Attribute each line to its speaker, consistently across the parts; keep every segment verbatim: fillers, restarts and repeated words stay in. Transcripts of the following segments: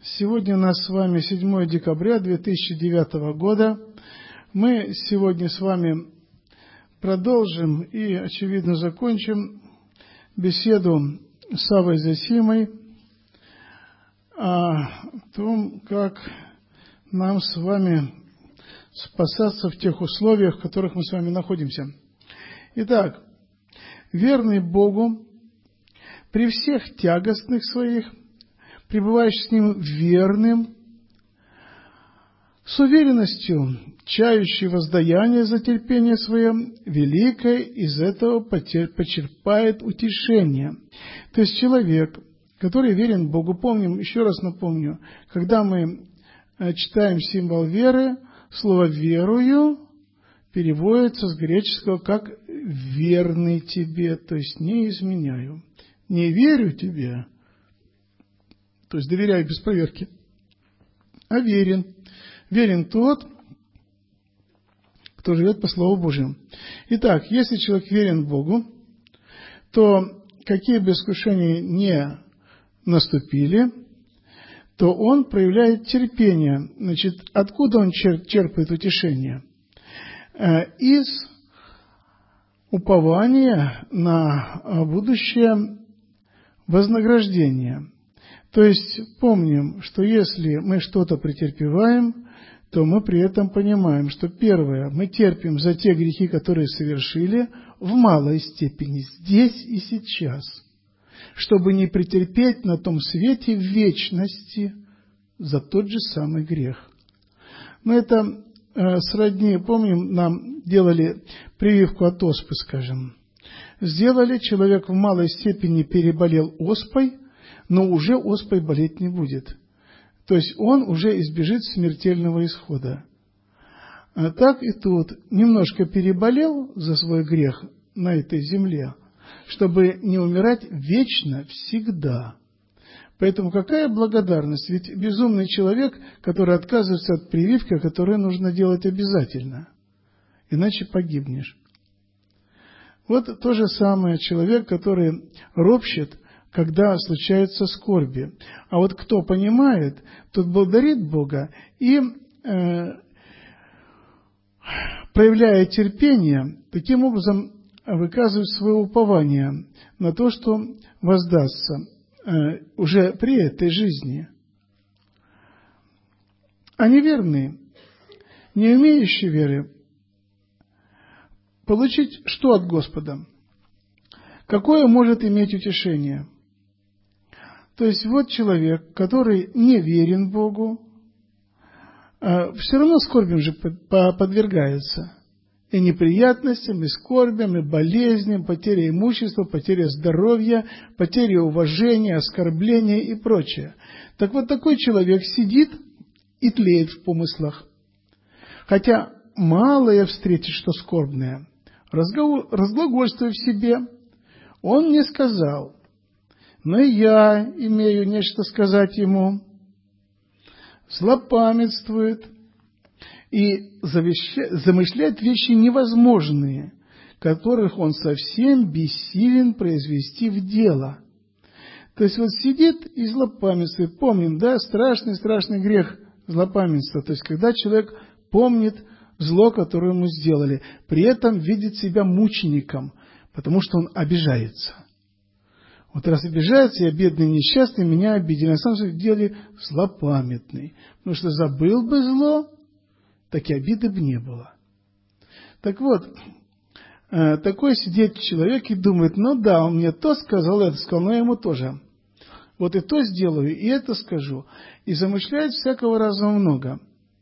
Speaker 1: Сегодня у нас с вами седьмое декабря две тысячи девятого года. Мы сегодня с вами продолжим и, очевидно, закончим беседу с Аввой Зосимой о том, как нам с вами спасаться в тех условиях, в которых мы с вами находимся. Итак, верный Богу при всех тягостных своих, пребываешь с Ним верным, с уверенностью, чающий воздаяние за терпение свое, великое из этого почерпает утешение. То есть человек, который верен Богу, помним, еще раз напомню, когда мы читаем символ веры, слово «верую» переводится с греческого как «верный тебе», то есть «не изменяю». Не верю тебе, то есть доверяю без проверки, а верен. Верен тот, кто живет по Слову Божьему. Итак, если человек верен Богу, то какие бы искушения не наступили, то он проявляет терпение. Значит, откуда он черпает утешение? Из упования на будущее вознаграждение. То есть помним, что если мы что-то претерпеваем, то мы при этом понимаем, что первое, мы терпим за те грехи, которые совершили, в малой степени, здесь и сейчас, чтобы не претерпеть на том свете в вечности за тот же самый грех. Но это э, сродни, помним, нам делали прививку от оспы, скажем. Сделали, человек в малой степени переболел оспой, но уже оспой болеть не будет. То есть он уже избежит смертельного исхода. А так и тут немножко переболел за свой грех на этой земле, чтобы не умирать вечно, всегда. Поэтому какая благодарность? Ведь безумный человек, который отказывается от прививки, которую нужно делать обязательно, иначе погибнешь. Вот то же самое человек, который ропщет, когда случаются скорби. А вот кто понимает, тот благодарит Бога и, э, проявляя терпение, таким образом выказывает свое упование на то, что воздастся э, уже при этой жизни. А неверные, не имеющие веры, получить что от Господа? Какое может иметь утешение? То есть вот человек, который не верен Богу, все равно скорбям же подвергается. И неприятностям, и скорбям, и болезням, потеря имущества, потеря здоровья, потеря уважения, оскорбления и прочее. Так вот такой человек сидит и тлеет в помыслах. Хотя малое встретит, что скорбное, разглагольствуя в себе, он мне сказал, но и я имею нечто сказать ему, злопамятствует и замышляет вещи невозможные, которых он совсем бессилен произвести в дело. То есть вот сидит и злопамятствует. Помним, да, страшный-страшный грех злопамятства. То есть когда человек помнит зло, которое ему сделали, при этом видит себя мучеником, потому что он обижается. Вот раз обижается, я бедный, несчастный, меня обидели. На самом деле злопамятный. Потому что забыл бы зло, так и обиды бы не было. Так вот, такой сидит человек и думает, ну да, он мне то сказал, это сказал, но я ему тоже. Вот и то сделаю, и это скажу. И замышляет всякого раза много.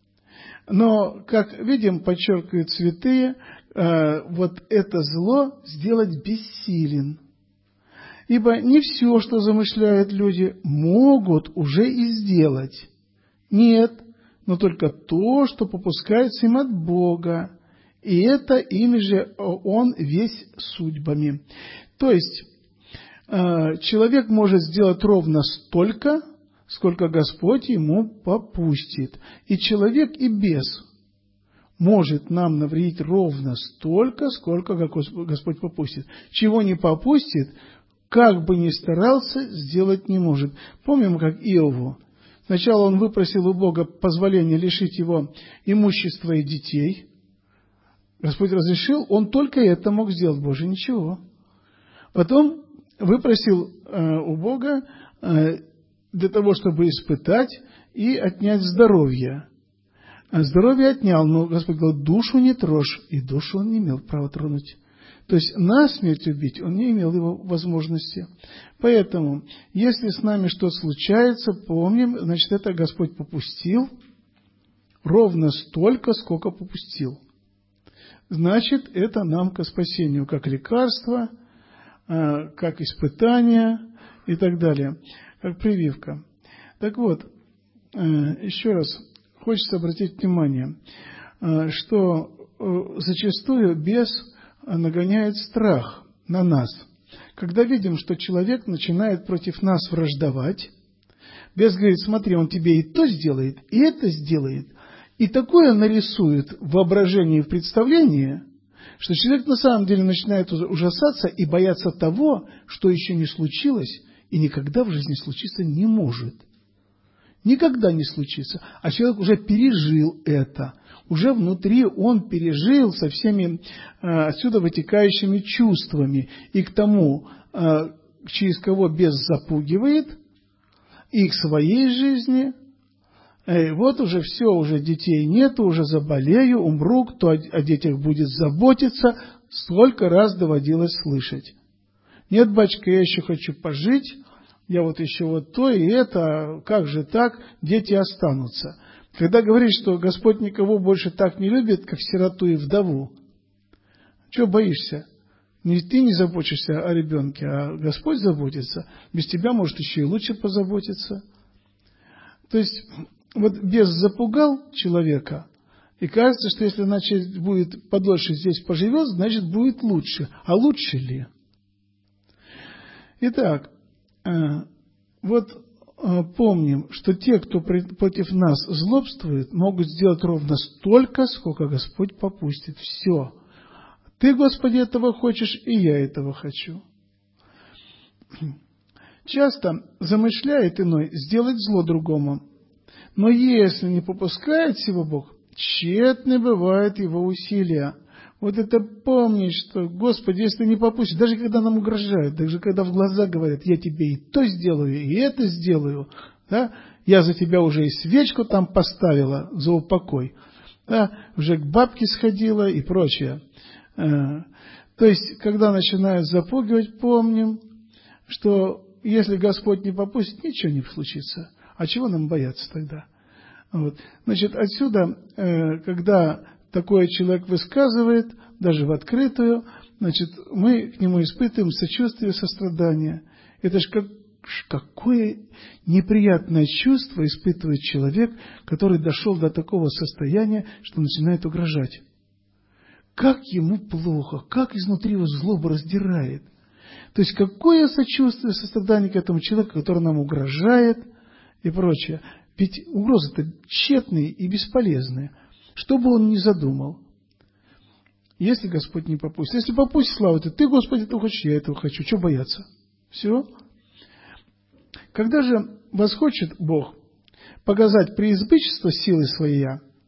Speaker 1: Но, как видим, подчеркивают святые, вот это зло сделать бессилен. Ибо не все, что замышляют люди, могут уже и сделать. Нет, но только то, что попускается им от Бога. И это ими же он весь судьбами. То есть, человек может сделать ровно столько, сколько Господь ему попустит. И человек и бес может нам навредить ровно столько, сколько Господь попустит. Чего не попустит, как бы ни старался, сделать не может. Помним, как Иову. Сначала он выпросил у Бога позволение лишить его имущества и детей. Господь разрешил, он только это мог сделать, больше ничего. Потом выпросил э, у Бога э, для того, чтобы испытать и отнять здоровье. А здоровье отнял, но Господь говорил, душу не трожь, и душу он не имел права тронуть. То есть насмерть убить он не имел его возможности. Поэтому, если с нами что-то случается, помним, значит, это Господь попустил ровно столько, сколько попустил. Значит, это нам ко спасению, как лекарство, как испытание и так далее, как прививка. Так вот, еще раз хочется обратить внимание, что зачастую бес нагоняет страх на нас. Когда видим, что человек начинает против нас враждовать, бес говорит, смотри, он тебе и то сделает, и это сделает, и такое нарисует в воображении и в представлении, что человек на самом деле начинает ужасаться и бояться того, что еще не случилось и никогда в жизни случиться не может. Никогда не случится. А человек уже пережил это. Уже внутри он пережил со всеми э, отсюда вытекающими чувствами. И к тому, э, через кого бес запугивает, и к своей жизни. Э, вот уже все, уже детей нету, уже заболею, умру, кто о, о детях будет заботиться. Столько раз доводилось слышать. Нет, батюшка, я еще хочу пожить. Я вот еще вот то и это, как же так, дети останутся. Когда говорит, что Господь никого больше так не любит, как сироту и вдову, чего боишься? Не ты не заботишься о ребенке, а Господь заботится. Без тебя, может, еще и лучше позаботиться. То есть, вот бес запугал человека, и кажется, что если, значит, будет подольше здесь поживет, значит, будет лучше. А лучше ли? Итак, вот помним, что те, кто против нас злобствует, могут сделать ровно столько, сколько Господь попустит. Все. Ты, Господи, этого хочешь, и я этого хочу. Часто замышляет иной сделать зло другому, но если не попускает сего Бог, тщетны бывают его усилия. Вот это помнить, что, Господи, если не попустишь, даже когда нам угрожают, даже когда в глаза говорят, я тебе и то сделаю, и это сделаю, да, я за тебя уже и свечку там поставила за упокой, да, уже к бабке сходила и прочее. То есть, когда начинают запугивать, помним, что если Господь не попустит, ничего не случится. А чего нам бояться тогда? Вот. Значит, отсюда, когда такой человек высказывает, даже в открытую, значит, мы к нему испытываем сочувствие, сострадание. Это же как, какое неприятное чувство испытывает человек, который дошел до такого состояния, что начинает угрожать. Как ему плохо, как изнутри его злоба раздирает. То есть, какое сочувствие, сострадание к этому человеку, который нам угрожает и прочее. Ведь угрозы-то тщетные и бесполезные. Что бы он ни задумал, если Господь не попустит. Если попустит, слава тебе, ты, Господи, этого хочешь, я этого хочу. Чего бояться? Все. Когда же восхочет Бог показать преизбытчество силы своей,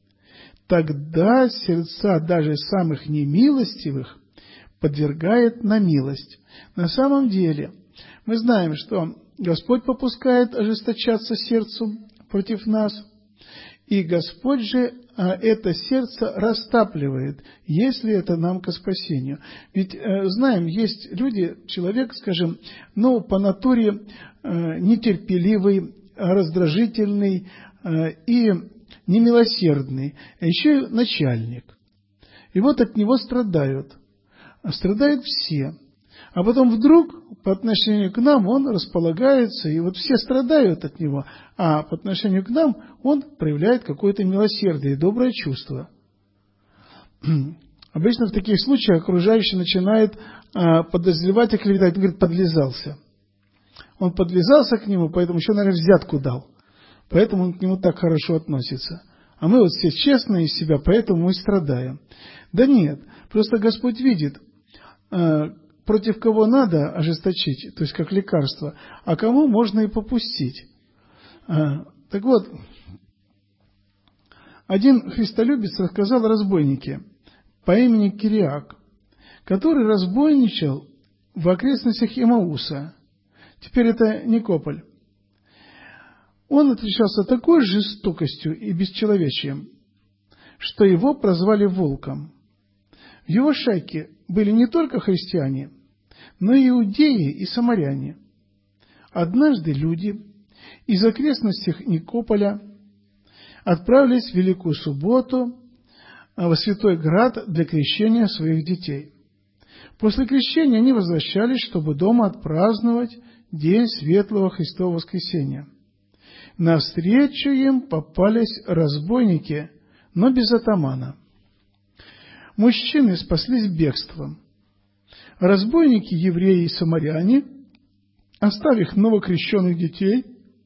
Speaker 1: тогда сердца даже самых немилостивых подвергает на милость. На самом деле, мы знаем, что Господь попускает ожесточаться сердцу против нас, и Господь же а, это сердце растапливает, если это нам ко спасению. Ведь э, знаем, есть люди, человек, скажем, ну, по натуре э, нетерпеливый, раздражительный э, и немилосердный, а еще и начальник. И вот от него страдают. Страдают все. А потом вдруг по отношению к нам он располагается, и вот все страдают от него, а по отношению к нам он проявляет какое-то милосердие и доброе чувство. Обычно в таких случаях окружающий начинает а, подозревать и клеветать. Он говорит, подлизался. Он подлизался к нему, поэтому еще, наверное, взятку дал. Поэтому он к нему так хорошо относится. А мы вот все честные из себя, поэтому мы страдаем. Да нет, просто Господь видит, против кого надо ожесточить, то есть как лекарство, а кому можно и попустить. Так вот, один христолюбец рассказал о разбойнике по имени Кириак, который разбойничал в окрестностях Эмауса. Теперь это Никополь. Он отличался такой жестокостью и бесчеловечием, что его прозвали волком. В его шайке были не только христиане, но и иудеи и самаряне. Однажды люди из окрестностей Никополя отправились в Великую Субботу во Святой Град для крещения своих детей. После крещения они возвращались, чтобы дома отпраздновать день Светлого Христового Воскресения. Навстречу им попались разбойники, но без атамана. Мужчины спаслись бегством. Разбойники, евреи и самаряне, оставив новокрещенных детей,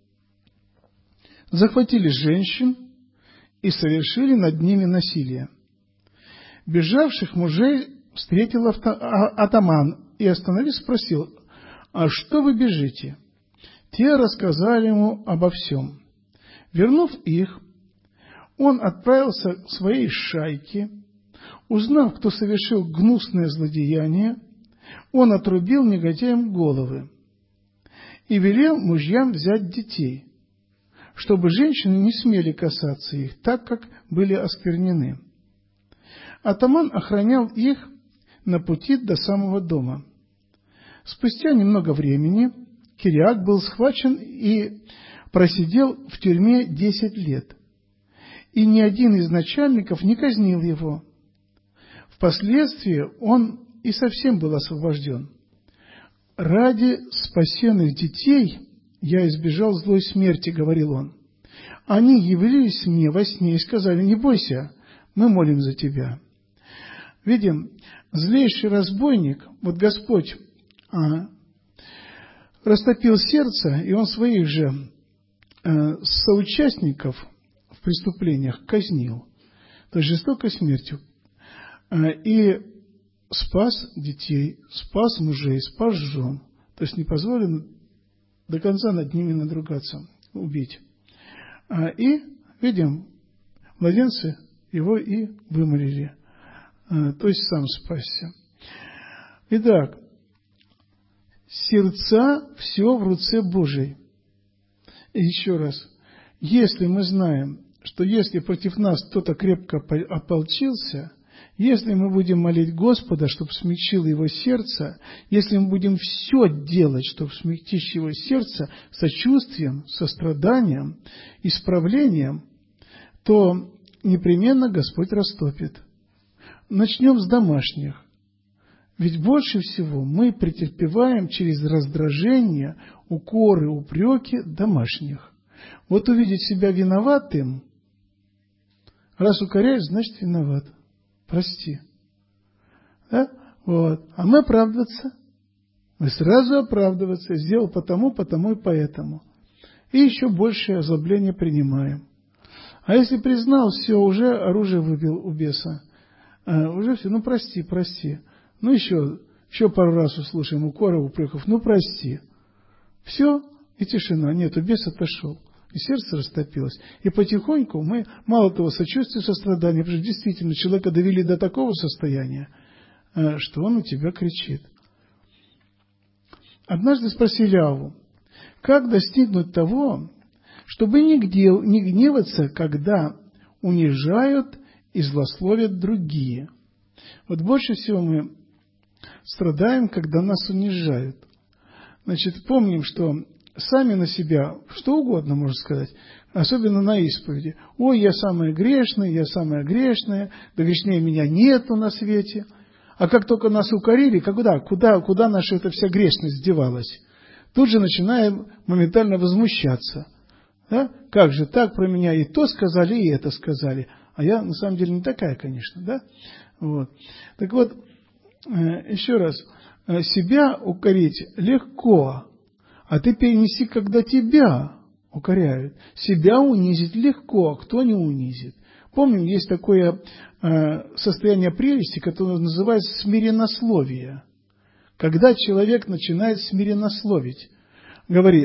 Speaker 1: захватили женщин и совершили над ними насилие. Бежавших мужей встретил атаман и, остановившись, спросил: «А что вы бежите?» Те рассказали ему обо всем. Вернув их, он отправился к своей шайке. Узнав, кто совершил гнусное злодеяние, он отрубил негодяям головы и велел мужьям взять детей, чтобы женщины не смели касаться их, так как были осквернены. Атаман охранял их на пути до самого дома. Спустя немного времени Кириак был схвачен и просидел в тюрьме десять лет, и ни один из начальников не казнил его. Впоследствии он и совсем был освобожден. «Ради спасенных детей я избежал злой смерти», — говорил он. «Они явились мне во сне и сказали: не бойся, мы молим за тебя». Видим, злейший разбойник, вот Господь а, растопил сердце, и он своих же а, соучастников в преступлениях казнил, то есть жестокой смертью, а, и спас детей, спас мужей, спас жен, то есть не позволил до конца над ними надругаться, убить. А, и, видим, младенцы его и вымолили, а, то есть сам спасся. Итак, сердца все в руце Божией. И еще раз, если мы знаем, что если против нас кто-то крепко ополчился, если мы будем молить Господа, чтобы смягчил его сердце, если мы будем все делать, чтобы смягчить его сердце сочувствием, состраданием, исправлением, то непременно Господь растопит. Начнем с домашних. Ведь больше всего мы претерпеваем через раздражение, укоры, упреки домашних. Вот увидеть себя виноватым, раз укоряешь, значит виноват. Прости. Да? Вот. А мы оправдываться. Мы сразу оправдываться. Сделал потому, потому и поэтому. И еще большее озлобление принимаем. А если признал, все, уже оружие выбил у беса. А, уже все, ну прости, прости. Ну еще, еще пару раз услышим укоров, упреков. Ну прости. Все, и тишина. Нет, бес отошел. И сердце растопилось. И потихоньку мы, мало того, сочувствие, сострадание, потому что действительно человека довели до такого состояния, что он у тебя кричит. Однажды спросили Авву: как достигнуть того, чтобы не гневаться, когда унижают и злословят другие? Вот больше всего мы страдаем, когда нас унижают. Значит, помним, что сами на себя, что угодно можно сказать, особенно на исповеди. Ой, я самая грешная, я самая грешная, да грешнее меня нету на свете. А как только нас укорили, когда, куда, куда наша эта вся грешность девалась? Тут же начинаем моментально возмущаться. Да? Как же так про меня и то сказали, и это сказали. А я на самом деле не такая, конечно. Да? Вот. Так вот, еще раз, себя укорить легко. А ты перенеси, когда тебя укоряют. Себя унизить легко, а кто не унизит? Помним, есть такое э, состояние прелести, которое называется смиреннословие. Когда человек начинает смиреннословить, говорит: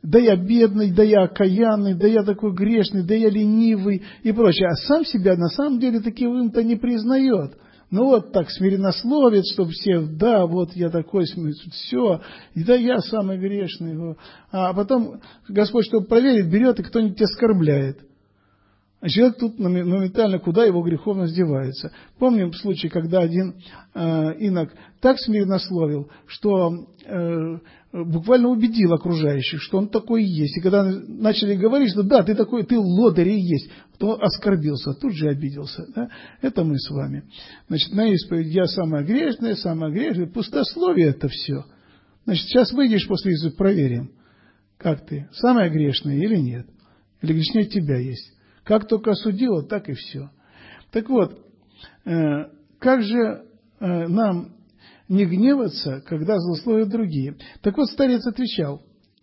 Speaker 1: да я бедный, да я окаянный, да я такой грешный, да я ленивый и прочее. А сам себя на самом деле таковым-то не признает. Ну вот так смиреннословит, чтобы все, да, вот я такой, все, да я самый грешный. А потом Господь, чтобы проверить, берет и кто-нибудь оскорбляет. А человек тут моментально, куда его греховность девается. Помним случай, когда один э, инок так смиреннословил, что э, буквально убедил окружающих, что он такой и есть. И когда начали говорить, что да, ты такой, ты лодырь и есть, то оскорбился, тут же обиделся. Да? Это мы с вами. Значит, на исповедь я самая грешная, самая грешная. Пустословие это все. Значит, сейчас выйдешь после исповеди, проверим, как ты, самая грешная или нет. Или грешнее тебя есть. Как только осудила, так и все. Так вот, э, как же э, нам не гневаться, когда злословят другие? Так вот, старец отвечал: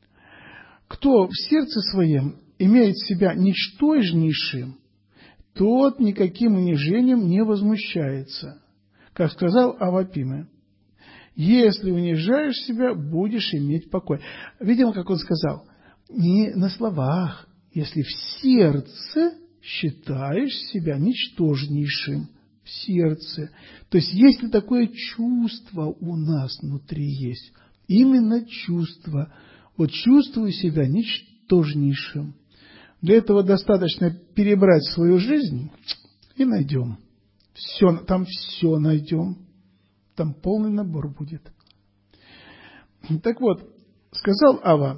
Speaker 1: кто в сердце своем имеет себя ничтожнейшим, тот никаким унижением не возмущается. Как сказал Аввапиме: если унижаешь себя, будешь иметь покой. Видимо, как он сказал, не на словах, если в сердце считаешь себя ничтожнейшим, в сердце. То есть, если такое чувство у нас внутри есть, именно чувство, вот чувствую себя ничтожнейшим, для этого достаточно перебрать свою жизнь и найдем. Все, там все найдем. Там полный набор будет. Так вот, сказал Авва: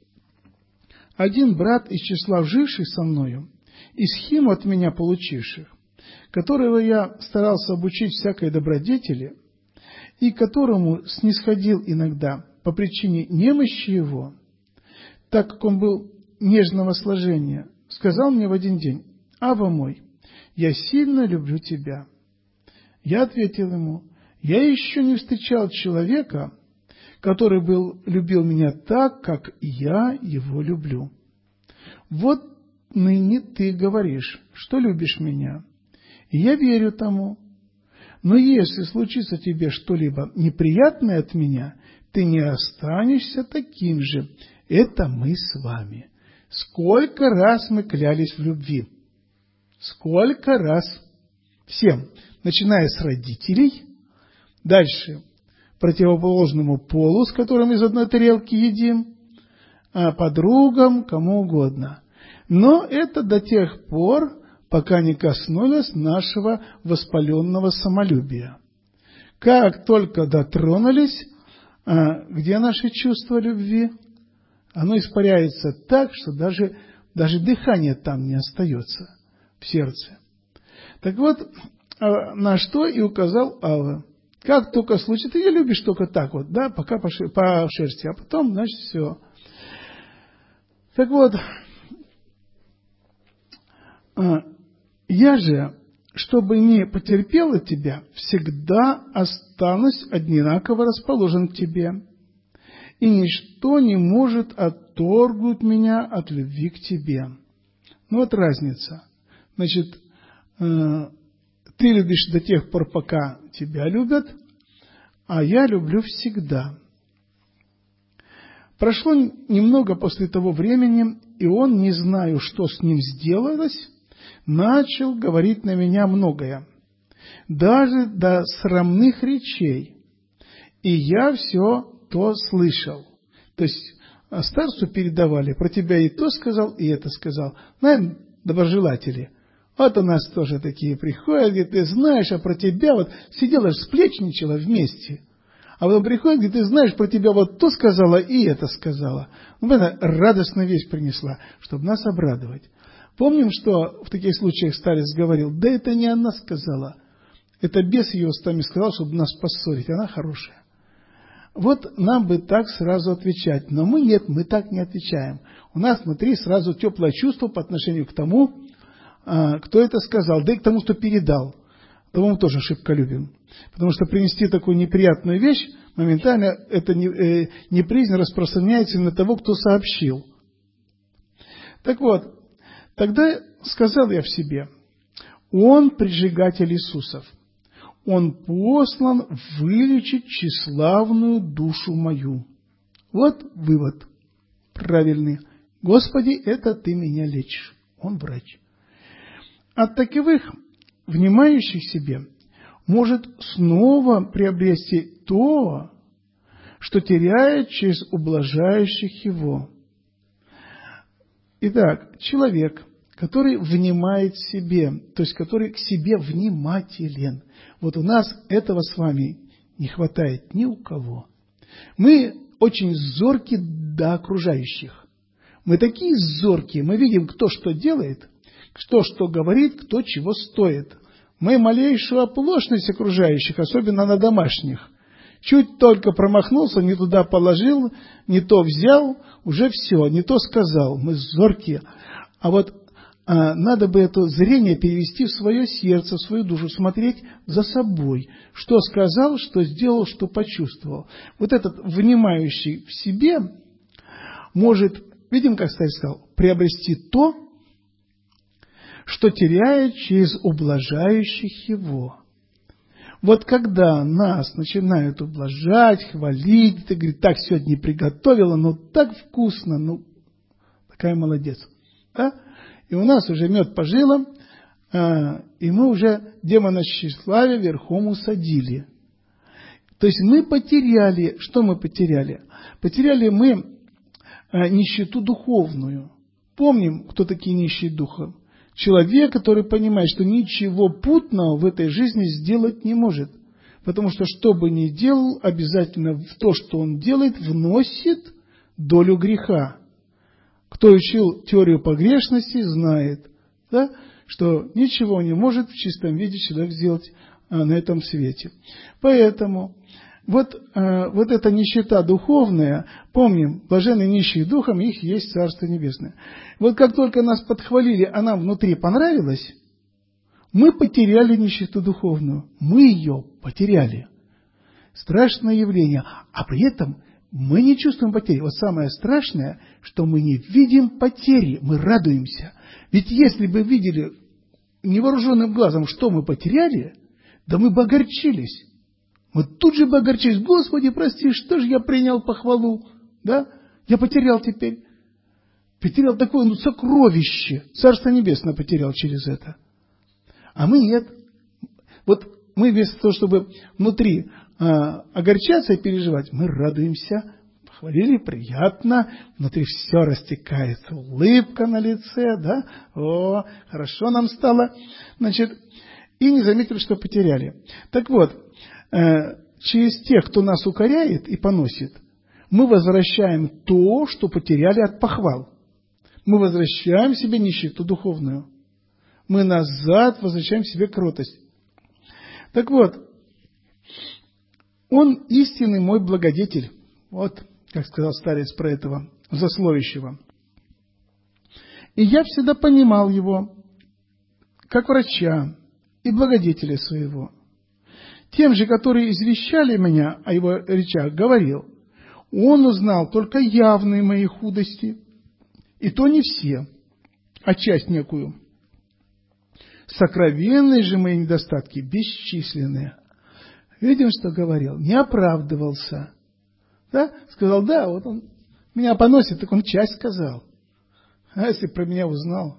Speaker 1: один брат из числа живших со мною, и схиму от меня получивших, которого я старался обучить всякой добродетели, и которому снисходил иногда по причине немощи его, так как он был нежного сложения, сказал мне в один день: Авва мой, я сильно люблю тебя. Я ответил ему: я еще не встречал человека, который был, любил меня так, как я его люблю. Вот ныне ты говоришь, что любишь меня, и я верю тому. Но если случится тебе что-либо неприятное от меня, ты не останешься таким же. Это мы с вами. Сколько раз мы клялись в любви? Сколько раз? Всем, начиная с родителей, дальше противоположному полу, с которым из одной тарелки едим, а подругам, кому угодно. Но это до тех пор, пока не коснулось нашего воспаленного самолюбия. Как только дотронулись, а, где наши чувства любви, оно испаряется так, что даже, даже дыхание там не остается в сердце. Так вот, на что и указал Авва. Как только случится, ты ее любишь только так вот, да, пока по шерсти, а потом, значит, все. Так вот, я же, чтобы не потерпел от тебя, всегда останусь одинаково расположен к тебе, и ничто не может отторгнуть меня от любви к тебе. Ну вот разница. Значит, ты любишь до тех пор, пока тебя любят, а я люблю всегда. Прошло немного после того времени, и он, не знаю, что с ним сделалось, начал говорить на меня многое, даже до срамных речей, и я все то слышал. То есть старцу передавали, про тебя и то сказал, и это сказал. Наверное, доброжелатели. Вот у нас тоже такие приходят, говорят, ты знаешь, а про тебя вот сидела, сплечничала вместе. А потом приходит, говорит, ты знаешь, про тебя вот то сказала и это сказала. Ну, она радостную весть принесла, чтобы нас обрадовать. Помним, что в таких случаях старец говорил, да это не она сказала, это бес ее устами сказал, чтобы нас поссорить, она хорошая. Вот нам бы так сразу отвечать, но мы нет, мы так не отвечаем. У нас внутри сразу теплое чувство по отношению к тому, кто это сказал, да и к тому, кто передал. Того мы тоже шибко любим. Потому что принести такую неприятную вещь, моментально эта неприязнь распространяется на того, кто сообщил. Так вот, тогда сказал я в себе, он прижигатель Иисусов, он послан вылечить тщеславную душу мою. Вот вывод правильный. Господи, это Ты меня лечишь. Он врач. От таковых, внимающих себе, может снова приобрести то, что теряет через ублажающих его. Итак, человек, который внимает себе, то есть который к себе внимателен. Вот у нас этого с вами не хватает ни у кого. Мы очень зорки до окружающих. Мы такие зоркие, мы видим, кто что делает, кто что говорит, кто чего стоит. Мы малейшую оплошность окружающих, особенно на домашних. Чуть только промахнулся, не туда положил, не то взял, уже все, не то сказал. Мы зоркие. А вот а, надо бы это зрение перевести в свое сердце, в свою душу, смотреть за собой. Что сказал, что сделал, что почувствовал. Вот этот внимающий в себе может, видим, как старец сказал, приобрести то, что теряет через ублажающих его. Вот когда нас начинают ублажать, хвалить, ты говоришь, так сегодня приготовила, ну так вкусно, ну такая молодец. Да? И у нас уже мед по жилам, а, и мы уже демона тщеславия верхом усадили. То есть мы потеряли, что мы потеряли? Потеряли мы а, нищету духовную. Помним, кто такие нищие духом? Человек, который понимает, что ничего путного в этой жизни сделать не может. Потому что, что бы ни делал, обязательно в то, что он делает, вносит долю греха. Кто учил теорию погрешности, знает, да, что ничего не может в чистом виде человек сделать а, на этом свете. Поэтому вот, а, вот эта нищета духовная, помним, блаженные нищие духом, их есть Царство Небесное. Вот как только нас подхвалили, а нам внутри понравилось, мы потеряли нищету духовную. Мы ее потеряли. Страшное явление. А при этом мы не чувствуем потери. Вот самое страшное, что мы не видим потери, мы радуемся. Ведь если бы видели невооруженным глазом, что мы потеряли, да мы бы огорчились. Мы тут же бы огорчились. Господи, прости, что же я принял похвалу? Да? Я потерял теперь. Потерял такое ну, сокровище. Царство Небесное потерял через это. А мы нет. Вот мы вместо того, чтобы внутри а, огорчаться и переживать, мы радуемся. Похвалили, приятно. Внутри все растекается. Улыбка на лице. Да? О, хорошо нам стало. Значит, и не заметили, что потеряли. Так вот, э, через тех, кто нас укоряет и поносит, мы возвращаем то, что потеряли от похвал. Мы возвращаем себе нищету духовную. Мы назад возвращаем себе кротость. Так вот, он истинный мой благодетель. Вот, как сказал старец про этого засловящего. И я всегда понимал его, как врача и благодетеля своего. Тем же, которые извещали меня о его речах, говорил, он узнал только явные мои худости, и то не все, а часть некую. Сокровенные же мои недостатки бесчисленные. Видим, что говорил, не оправдывался. Да? Сказал, да, вот он меня поносит, так он часть сказал. А если про меня узнал?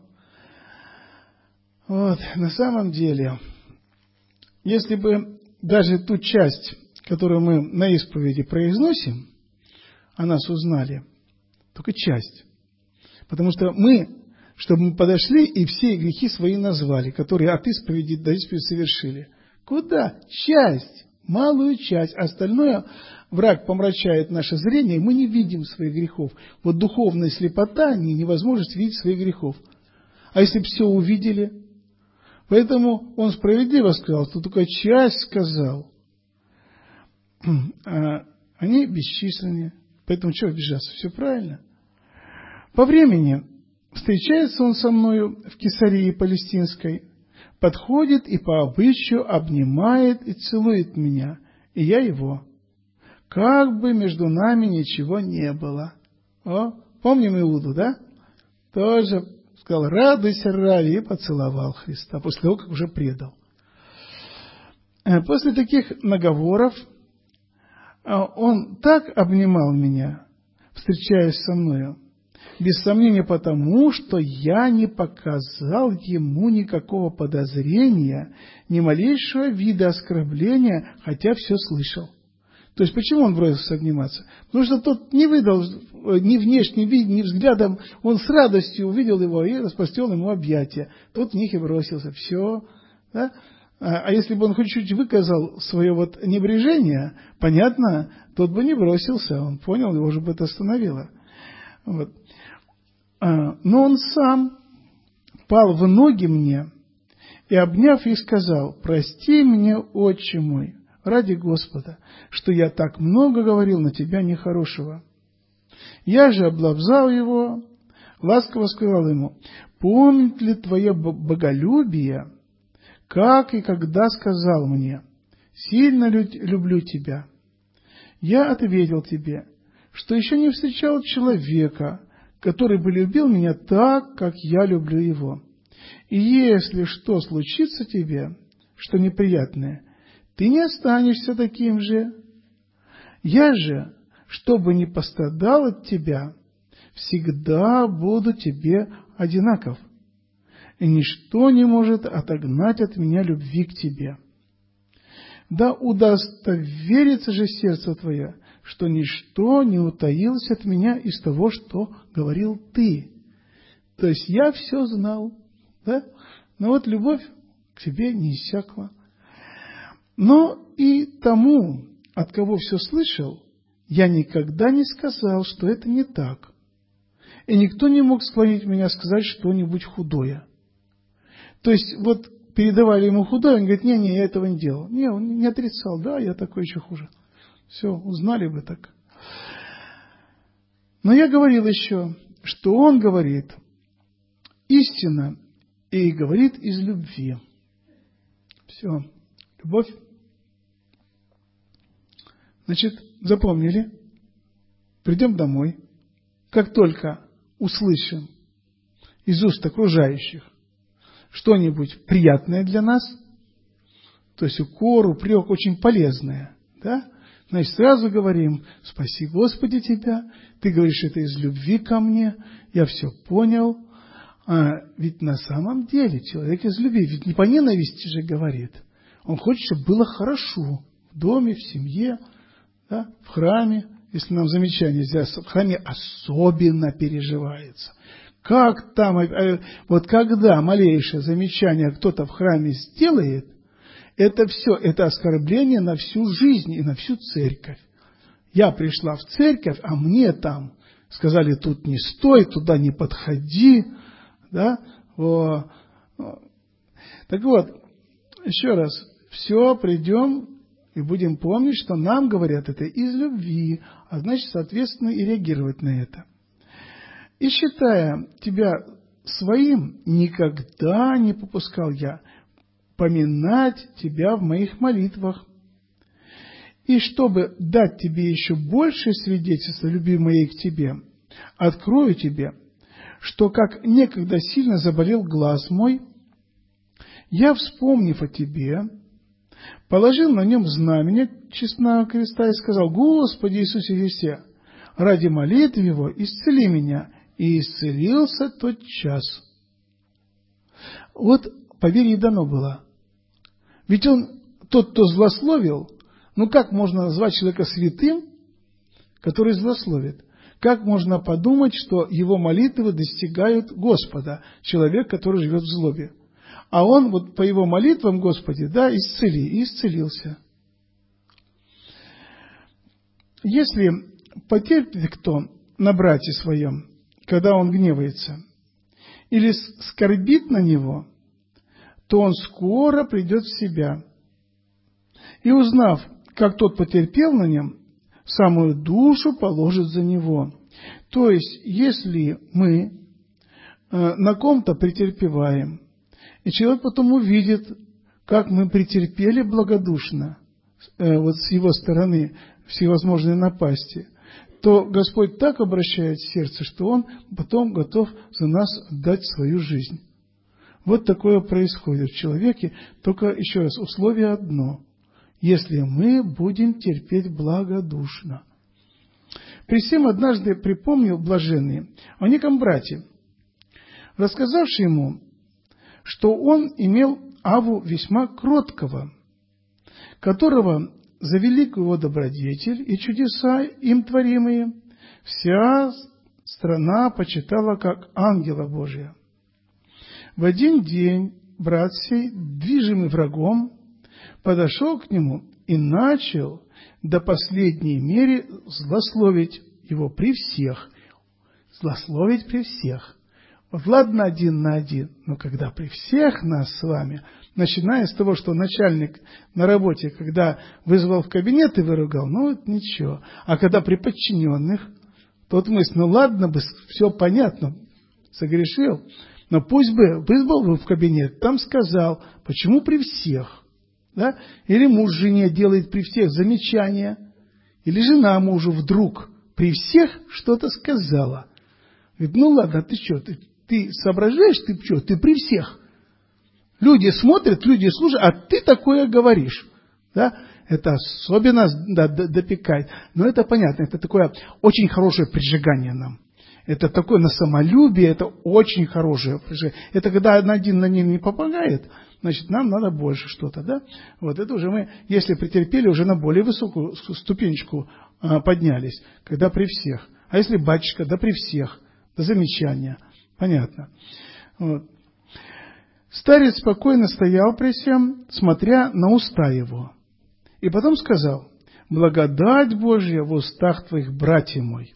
Speaker 1: Вот, на самом деле, если бы даже ту часть, которую мы на исповеди произносим, о нас узнали, только часть. Потому что мы, чтобы мы подошли и все грехи свои назвали, которые от исповеди до исповеди совершили. Куда? Часть, малую часть. Остальное враг помрачает наше зрение, и мы не видим своих грехов. Вот духовная слепота, невозможность видеть своих грехов. А если бы все увидели? Поэтому он справедливо сказал, что только часть сказал. А они бесчисленные. Поэтому чего обижаться? Все правильно. По времени встречается он со мною в Кесарии Палестинской, подходит и по обычаю обнимает и целует меня, и я его. Как бы между нами ничего не было. О, помним Иуду, да? Тоже сказал, радуйся, Рави, и поцеловал Христа, после того, как уже предал. После таких наговоров он так обнимал меня, встречаясь со мною, Без сомнения потому, что я не показал ему никакого подозрения, ни малейшего вида оскорбления, хотя все слышал. То есть, почему он бросился обниматься? Потому что тот не выдал ни внешним видом, ни взглядом, он с радостью увидел его и распростер ему объятия. Тот в них и бросился. Все. Да? А если бы он хоть чуть выказал свое вот небрежение, понятно, тот бы не бросился. Он понял, его же бы это остановило. Вот. Но он сам пал в ноги мне и, обняв их, сказал: «Прости мне, отче мой, ради Господа, что я так много говорил на тебя нехорошего». Я же облобзал его, ласково сказал ему: «Помнит ли твое боголюбие, как и когда сказал мне: сильно люблю тебя? Я ответил тебе, что еще не встречал человека, который бы любил меня так, как я люблю его. И если что случится тебе, что неприятное, ты не останешься таким же. Я же, чтобы не пострадал от тебя, всегда буду тебе одинаков, и ничто не может отогнать от меня любви к тебе. Да удостоверится же сердце твое, что ничто не утаилось от меня из того, что говорил ты». То есть я все знал, да? Но вот любовь к тебе не иссякла. Но и тому, от кого все слышал, я никогда не сказал, что это не так. И никто не мог склонить меня сказать что-нибудь худое. То есть вот передавали ему худое, он говорит: не-не, я этого не делал. Не, он не отрицал, да, я такой еще хуже. Все, узнали бы так. Но я говорил еще, что он говорит истинно и говорит из любви. Все, любовь. Значит, запомнили? Придем домой. Как только услышим из уст окружающих что-нибудь приятное для нас, то есть укор, упрек очень полезное, да? Значит, сразу говорим: «Спаси, Господи, тебя, ты говоришь это из любви ко мне, я все понял». А ведь на самом деле человек из любви, ведь не по ненависти же говорит. Он хочет, чтобы было хорошо в доме, в семье, да, в храме. Если нам замечание сделать, в храме особенно переживается. Как там, вот когда малейшее замечание кто-то в храме сделает, это все, это оскорбление на всю жизнь и на всю церковь. Я пришла в церковь, а мне там сказали: тут не стой, туда не подходи. Да? О. Так вот, еще раз, все, придем и будем помнить, что нам говорят это из любви, а значит, соответственно, и реагировать на это. И считая тебя своим, никогда не попускал я поминать тебя в моих молитвах. И чтобы дать тебе еще большее свидетельство любви моей к тебе, открою тебе, что как некогда сильно заболел глаз мой, я, вспомнив о тебе, положил на нем знамение честного креста и сказал: «Господи Иисусе Христе, ради молитвы его исцели меня». И исцелился тот час. Вот по вере и дано было. Ведь он, тот, кто злословил, ну как можно назвать человека святым, который злословит? Как можно подумать, что его молитвы достигают Господа, человек, который живет в злобе? А он вот по его молитвам: Господи, да, исцели, и исцелился. Если потерпит кто на брате своем, когда он гневается, или скорбит на него, то он скоро придет в себя. И, узнав, как тот потерпел на нем, самую душу положит за него. То есть, если мы э, на ком-то претерпеваем, и человек потом увидит, как мы претерпели благодушно, э, вот с его стороны всевозможные напасти, то Господь так обращает сердце, что Он потом готов за нас отдать свою жизнь. Вот такое происходит в человеке, только, еще раз, условие одно: если мы будем терпеть благодушно. При всем однажды припомнил блаженный о неком брате, рассказавший ему, что он имел аву весьма кроткого, которого за великую его добродетель и чудеса им творимые вся страна почитала как ангела Божия. В один день брат сей, движимый врагом, подошел к нему и начал до последней мере злословить его при всех. Злословить при всех. Вот ладно один на один, но когда при всех нас с вами, начиная с того, что начальник на работе, когда вызвал в кабинет и выругал, ну это ничего. А когда при подчиненных, тот мысль, ну ладно бы, все понятно, согрешил, но пусть бы вызвал бы в кабинет, там сказал, почему при всех, да? Или муж жене делает при всех замечания, или жена мужу вдруг при всех что-то сказала. Говорит, ну ладно, ты что, ты, ты соображаешь, ты что, ты при всех. Люди смотрят, люди слушают, а ты такое говоришь, да? Это особенно да, допекает. Но это понятно, это такое очень хорошее прижигание нам. Это такое на самолюбие, это очень хорошее прижигание. Это когда один на ним не помогает, значит, нам надо больше что-то, да? Вот это уже мы, если претерпели, уже на более высокую ступенечку а, поднялись, когда при всех. А если батюшка, да при всех, да замечания. Понятно. Вот. Старец спокойно стоял при всем, смотря на уста его. И потом сказал, благодать Божья в устах твоих, братья мой.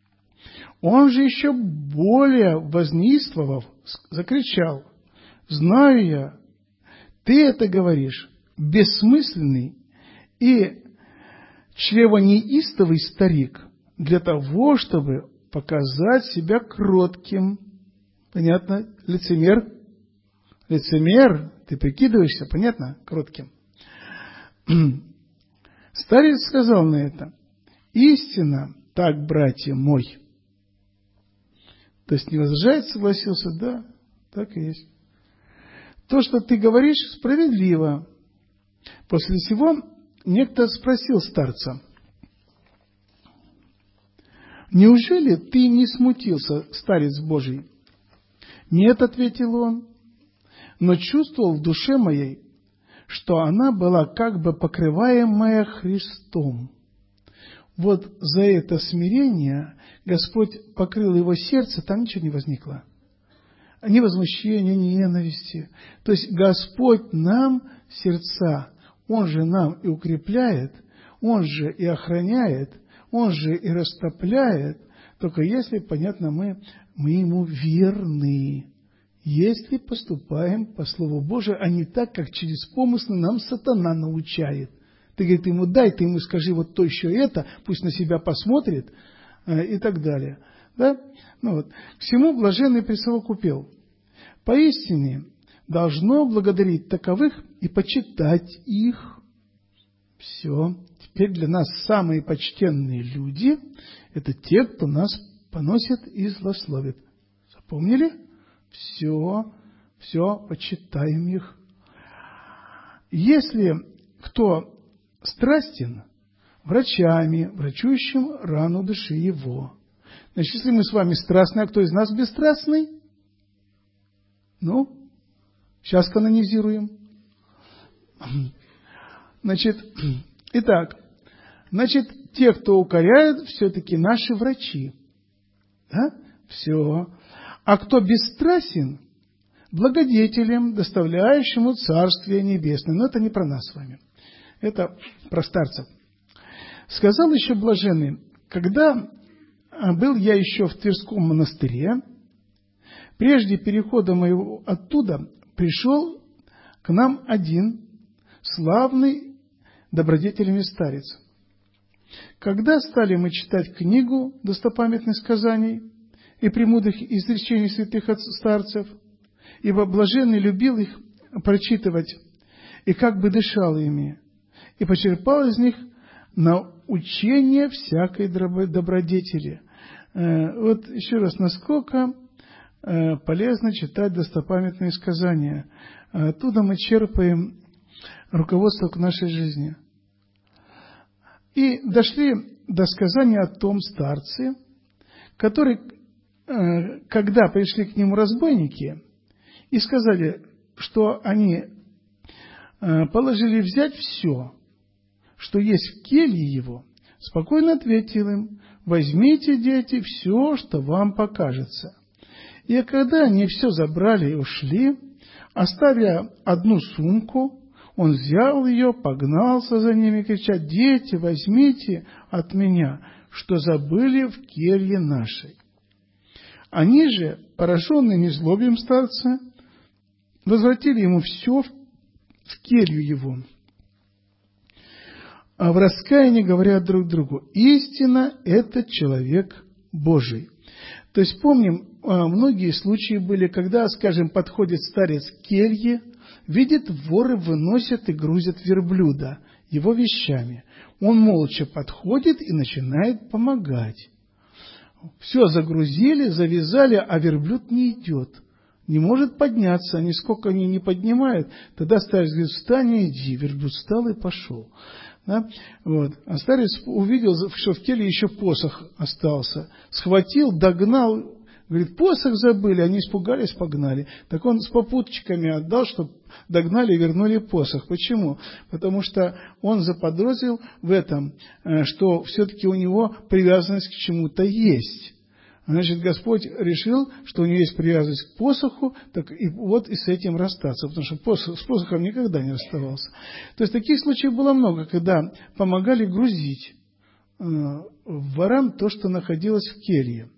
Speaker 1: Он же еще более вознействовав, закричал, знаю я, ты это говоришь, бессмысленный и чревонеистовый старик, для того, чтобы показать себя кротким. Понятно? Лицемер. Лицемер, ты прикидываешься, понятно? Кротким. Старец сказал на это, истина, так, братья мой. То есть не возражает, согласился, да, так и есть. То, что ты говоришь, справедливо. После всего некто спросил старца, неужели ты не смутился, старец Божий? Нет, ответил он, но чувствовал в душе моей, что она была как бы покрываемая Христом. Вот за это смирение Господь покрыл его сердце, там ничего не возникло. Ни возмущения, ни ненависти. То есть Господь нам сердца, Он же нам и укрепляет, Он же и охраняет, Он же и растопляет, только если, понятно, мы, мы Ему верны. Если поступаем по Слову Божию, а не так, как через помыслы нам сатана научает. Ты, говорит, ему дай, ты ему скажи вот то еще это, пусть на себя посмотрит э, и так далее. Да? Ну вот. Всему блаженный присовокупил. Поистине должно благодарить таковых и почитать их. Все. Теперь для нас самые почтенные люди – это те, кто нас поносит и злословит. Запомнили? Все, все, почитаем их. Если кто страстен, врачами, врачующим рану души его. Значит, если мы с вами страстны, а кто из нас бесстрастный? Ну, сейчас канонизируем. Значит, итак, значит, те, кто укоряют, все-таки наши врачи. Да? Все. А кто бесстрастен, благодетелем, доставляющему Царствие Небесное. Но это не про нас с вами. Это про старцев. Сказал еще блаженный, когда был я еще в Тверском монастыре, прежде перехода моего оттуда пришел к нам один славный добродетельный старец. Когда стали мы читать книгу достопамятных сказаний и премудрых изречений святых старцев, ибо блаженный любил их прочитывать и как бы дышал ими, и почерпал из них научение всякой добродетели. Вот еще раз, насколько полезно читать достопамятные сказания. Оттуда мы черпаем руководство к нашей жизни. И дошли до сказания о том старце, который, когда пришли к нему разбойники и сказали, что они положили взять все, что есть в келье его, спокойно ответил им: возьмите, дети, все, что вам покажется. И когда они все забрали и ушли, оставя одну сумку, он взял ее, погнался за ними, крича: дети, возьмите от меня, что забыли в келье нашей. Они же, пораженные незлобием старца, возвратили ему все в келью его. А в раскаянии говорят друг другу: истинно, этот человек Божий. То есть помним, многие случаи были, когда, скажем, подходит старец к келье, видит, воры выносят и грузят верблюда его вещами. Он молча подходит и начинает помогать. Все загрузили, завязали, а верблюд не идет. Не может подняться, нисколько они не поднимают. Тогда старец говорит: встань и иди. Верблюд встал и пошел. Да? Вот. А старец увидел, что в келье еще посох остался. Схватил, догнал. Говорит: посох забыли. Они испугались, погнали. Так он с попутчиками отдал, чтобы догнали и вернули посох. Почему? Потому что он заподозрил в этом, что все-таки у него привязанность к чему-то есть. Значит, Господь решил, что у него есть привязанность к посоху, так и вот и с этим расстаться, потому что посох, с посохом никогда не расставался. То есть таких случаев было много, когда помогали грузить э, ворам то, что находилось в келье.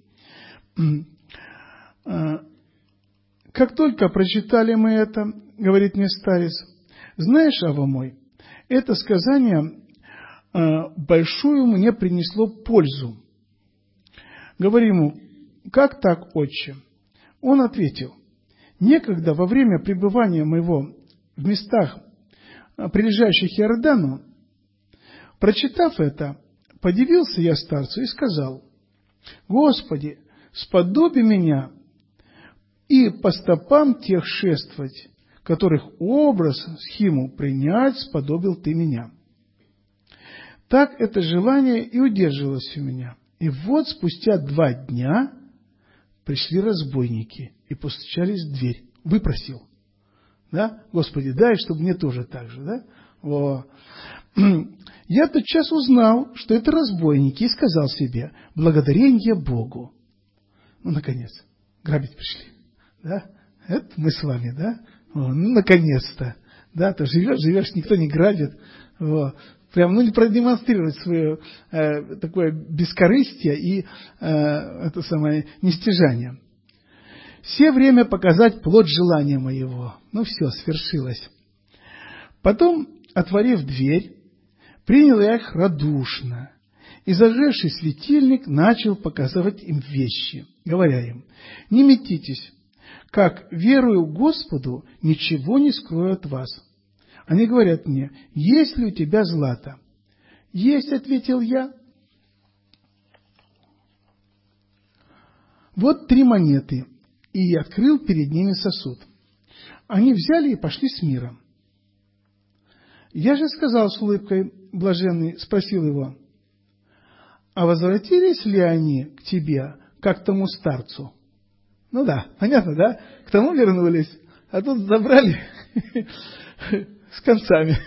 Speaker 1: Э, как только прочитали мы это, говорит мне старец: знаешь, Ава мой, это сказание э, большую мне принесло пользу. Говорим ему: как так, отче? Он ответил: некогда во время пребывания моего в местах, прилежащих к Иордану, прочитав это, подивился я старцу и сказал: Господи, сподоби меня и по стопам тех шествовать, которых образ схиму принять сподобил ты меня. Так это желание и удерживалось у меня. И вот спустя два дня пришли разбойники и постучались в дверь. Выпросил. Да? Господи, дай, чтобы мне тоже так же. Да? О. Я тотчас узнал, что это разбойники, и сказал себе: благодарение Богу. Ну, наконец, грабить пришли. Да? Это мы с вами, да? О, ну, наконец-то. Да? То живешь, живешь, никто не грабит. О. Прям, ну, не продемонстрировать свое э, такое бескорыстие и э, это самое нестяжание. Все время показать плод желания моего. Ну, все, свершилось. Потом, отворив дверь, принял я их радушно, и, зажегший светильник, начал показывать им вещи, говоря им: не метитесь, как верую Господу, ничего не скрою от вас. Они говорят мне: есть ли у тебя злато? Есть, ответил я. Вот три монеты. И открыл перед ними сосуд. Они взяли и пошли с миром. Я же сказал с улыбкой блаженный, спросил его: а возвратились ли они к тебе, как к тому старцу? Ну да, понятно, да? К тому вернулись, а тут забрали с концами.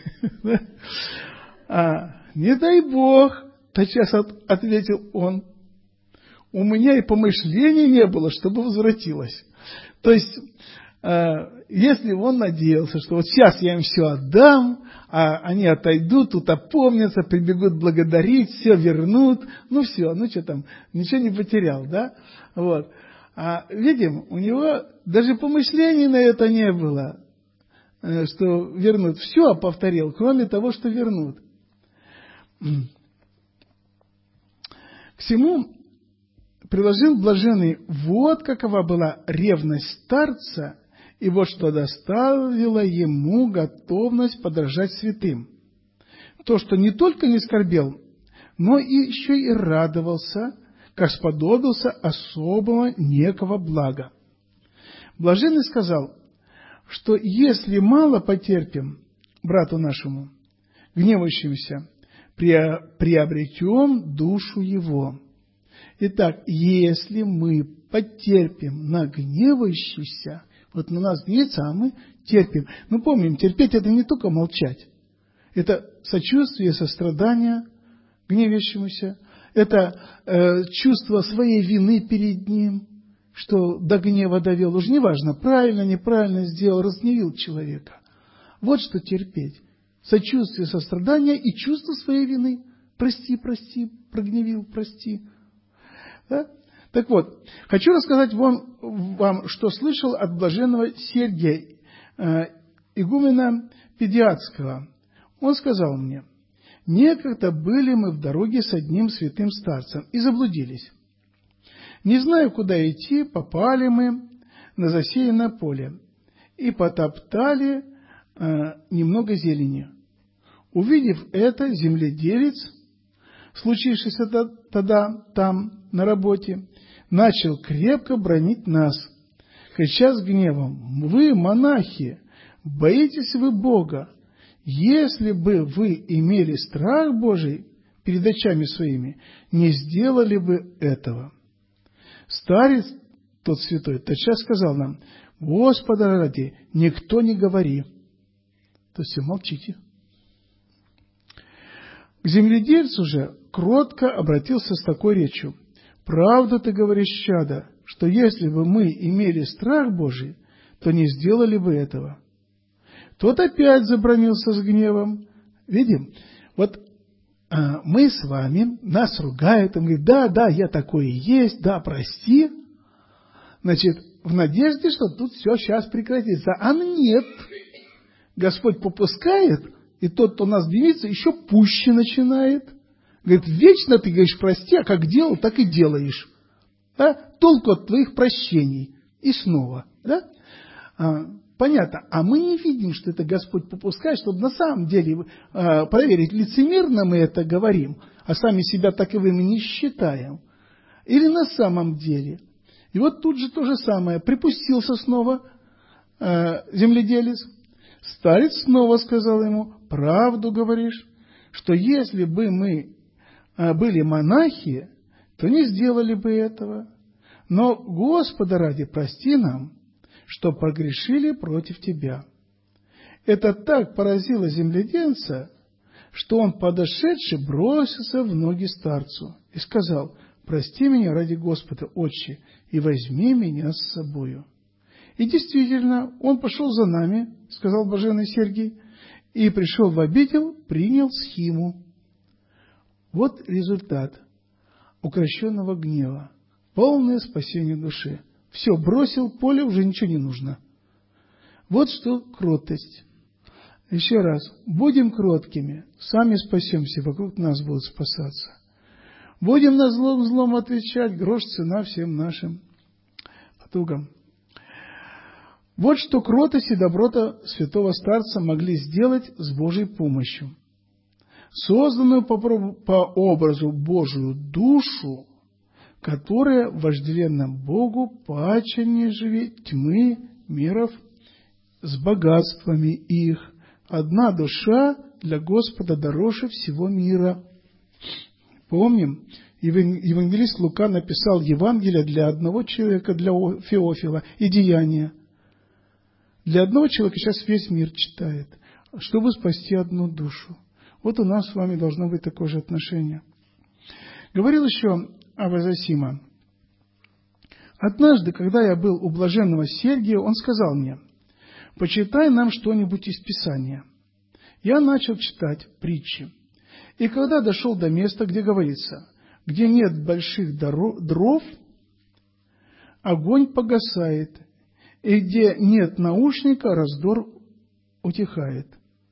Speaker 1: А, не дай Бог, тотчас от, ответил он: у меня и помышления не было, чтобы возвратилась. То есть, э, если он надеялся, что вот сейчас я им все отдам, а они отойдут, тут опомнятся, прибегут благодарить, все вернут, ну все, ну что там, ничего не потерял, да? Вот. А видим, у него даже помышлений на это не было, что вернут. Все повторил, кроме того, что вернут. К всему приложил блаженный: вот какова была ревность старца, и вот что доставило ему готовность подражать святым. То, что не только не скорбел, но и еще и радовался, как сподобился особого некого блага. Блаженный сказал, что если мало потерпим брату нашему, гневающемуся, приобретем душу его. Итак, если мы потерпим на гневающийся, вот на нас гневится, а мы терпим. Ну, помним, терпеть – это не только молчать. Это сочувствие, сострадание гневящемуся. Это э, чувство своей вины перед ним, что до гнева довел. Уж неважно, правильно, неправильно сделал, разгневил человека. Вот что терпеть. Сочувствие, сострадание и чувство своей вины. Прости, прости, прогневил, прости. Да? Так вот, хочу рассказать вам, вам, что слышал от блаженного Сергия, э, игумена Педиатского. Он сказал мне: некогда были мы в дороге с одним святым старцем и заблудились. Не знаю, куда идти, попали мы на засеянное поле и потоптали э, немного зелени. Увидев это, земледелец, случившийся тогда там на работе, начал крепко бранить нас, крича с гневом: «Вы, монахи, боитесь вы Бога? Если бы вы имели страх Божий перед очами своими, не сделали бы этого». Старец, тот святой, тотчас сказал нам: «Господа ради, никто не говори». То есть все, молчите. К земледельцу же кротко обратился с такой речью: «Правду ты говоришь, чадо, что если бы мы имели страх Божий, то не сделали бы этого». Тот опять забранился с гневом. Видим, вот а, мы с вами, нас ругают, он говорит: да, да, я такой и есть, да, прости. Значит, в надежде, что тут все сейчас прекратится. А нет. Господь попускает, и тот, кто нас гневится, еще пуще начинает. Говорит: вечно ты говоришь прости, а как делал, так и делаешь. Да? Толку от твоих прощений. И снова. Да? А, понятно. А мы не видим, что это Господь попускает, чтобы на самом деле а, проверить, лицемерно мы это говорим, а сами себя таковыми не считаем. Или на самом деле. И вот тут же то же самое. Припустился снова а, земледелец. Старец снова сказал ему: правду говоришь, что если бы мы были монахи, то не сделали бы этого. Но, Господа ради, прости нам, что погрешили против Тебя. Это так поразило земледельца, что он, подошедший, бросился в ноги старцу и сказал: прости меня ради Господа, Отче, и возьми меня с собою. И действительно, он пошел за нами, сказал блаженный Сергий, и пришел в обитель, принял схиму. Вот результат укрощенного гнева. Полное спасение души. Все, бросил поле, уже ничего не нужно. Вот что кротость. Еще раз, будем кроткими, сами спасемся, вокруг нас будут спасаться. Будем на злом злом отвечать, грош цена всем нашим потугам. Вот что кротость и доброта святого старца могли сделать с Божьей помощью. Созданную по, по образу Божию душу, которая вожделенна Богу паче нежели тьмы миров с богатствами их. Одна душа для Господа дороже всего мира. Помним, евангелист Лука написал Евангелие для одного человека, для Феофила, и Деяния. Для одного человека сейчас весь мир читает, чтобы спасти одну душу. Вот у нас с вами должно быть такое же отношение. Говорил еще Авва Зосима: однажды, когда я был у блаженного Сергия, он сказал мне: почитай нам что-нибудь из Писания. Я начал читать притчи. И когда дошел до места, где говорится: где нет больших дров, огонь погасает, и где нет наушника, раздор утихает.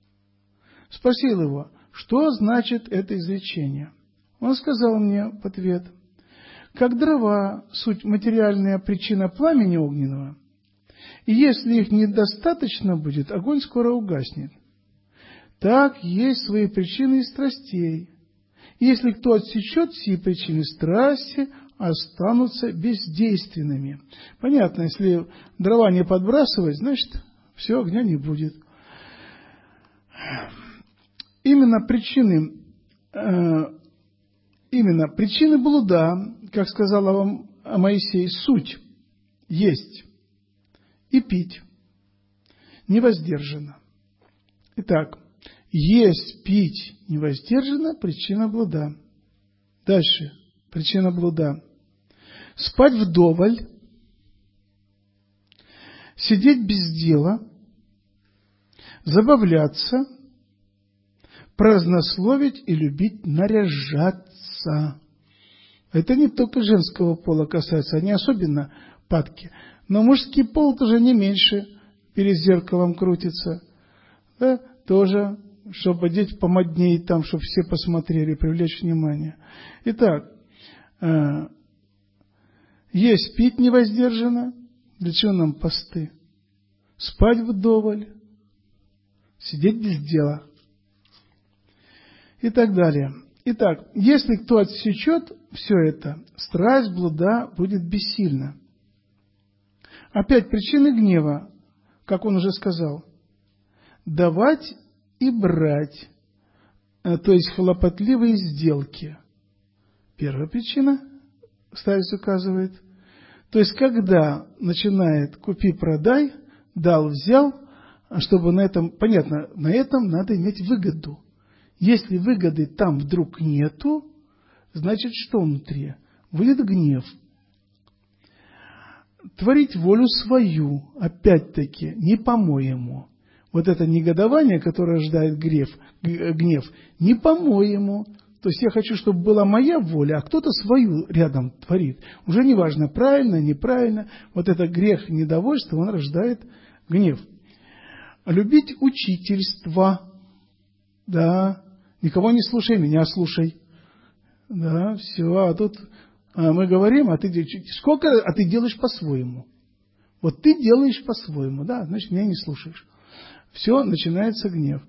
Speaker 1: Спросил его: что значит это изречение? Он сказал мне в ответ: как дрова – суть материальная причина пламени огненного, и если их недостаточно будет, огонь скоро угаснет. Так есть свои причины и страстей. Если кто отсечет сии причины страсти, останутся бездейственными. Понятно, если дрова не подбрасывать, значит, все, огня не будет. Именно причины именно причины блуда, как сказала вам Моисей, суть есть и пить невоздержанно. Итак, есть, пить невоздержанно – причина блуда. Дальше, причина блуда. Спать вдоволь, сидеть без дела, забавляться, празднословить и любить наряжаться. Это не только женского пола касается, они особенно падки. Но мужский пол тоже не меньше перед зеркалом крутится. Да? Тоже, чтобы одеть помоднее там, чтобы все посмотрели, привлечь внимание. Итак, есть, пить невоздержанно. Для чего нам посты? Спать вдоволь, сидеть без дела и так далее. Итак, если кто отсечет все это, страсть блуда будет бессильна. Опять причины гнева, как он уже сказал, давать и брать, то есть хлопотливые сделки. Первая причина, старец указывает. То есть, когда начинает купи-продай, дал-взял, чтобы на этом, понятно, на этом надо иметь выгоду. Если выгоды там вдруг нету, значит, что внутри? Выйдет гнев. Творить волю свою, опять-таки, не по-моему. Вот это негодование, которое рождает гнев, гнев, не по-моему. То есть я хочу, чтобы была моя воля, а кто-то свою рядом творит. Уже не важно, правильно, неправильно. Вот это грех недовольства, он рождает гнев. Любить учительство. Да, никого не слушай, меня слушай. Да, все, а тут а мы говорим, а ты сколько, а ты делаешь по-своему. Вот ты делаешь по-своему, да, значит, меня не слушаешь. Все, начинается гнев.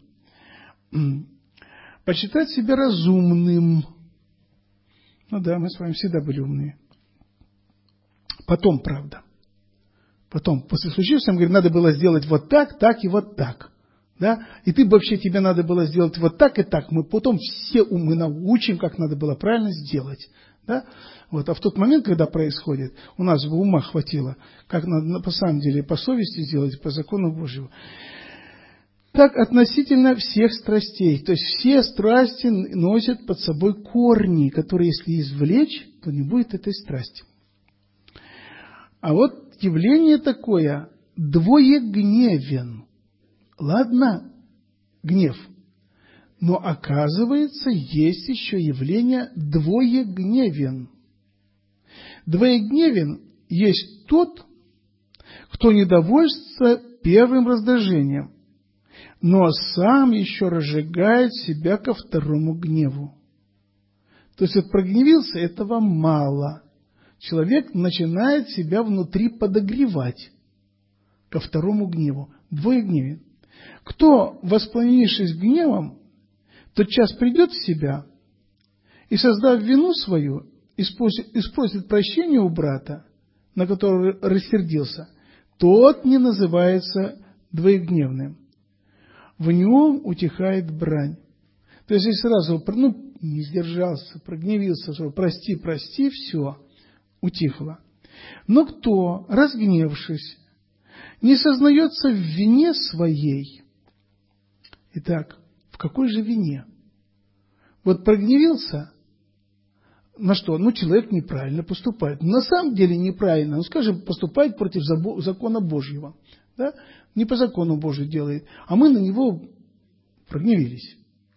Speaker 1: Почитать себя разумным. Ну да, мы с вами всегда были умные. Потом, правда. Потом, после случившегося, он говорит, надо было сделать вот так, так и вот так. Да? И ты вообще, тебе надо было сделать вот так и так. Мы потом все умы научим, как надо было правильно сделать. Да? Вот. А в тот момент, когда происходит, у нас бы ума хватило, как надо по самом деле по совести сделать, по закону Божьему. Так относительно всех страстей. То есть все страсти носят под собой корни, которые, если извлечь, то не будет этой страсти. А вот явление такое, двоегневен. Ладно, гнев. Но оказывается, есть еще явление двоегневен. Двоегневен есть тот, кто недовольствуется первым раздражением, но сам еще разжигает себя ко второму гневу. То есть, вот прогневился, этого мало. Человек начинает себя внутри подогревать ко второму гневу. Двоегневен. Кто, воспламенившись гневом, тотчас придет в себя и, создав вину свою, и спросит прощения у брата, на которого рассердился, тот не называется двоегневным. В нем утихает брань. То есть, если сразу, ну, не сдержался, прогневился, что прости, прости, все, утихло. Но кто, разгневавшись, не сознается в вине своей. Итак, в какой же вине? Вот прогневился, на что? Ну, человек неправильно поступает. На самом деле неправильно, ну, скажем, поступает против закона Божьего. Да? Не по закону Божию делает, а мы на него прогневились.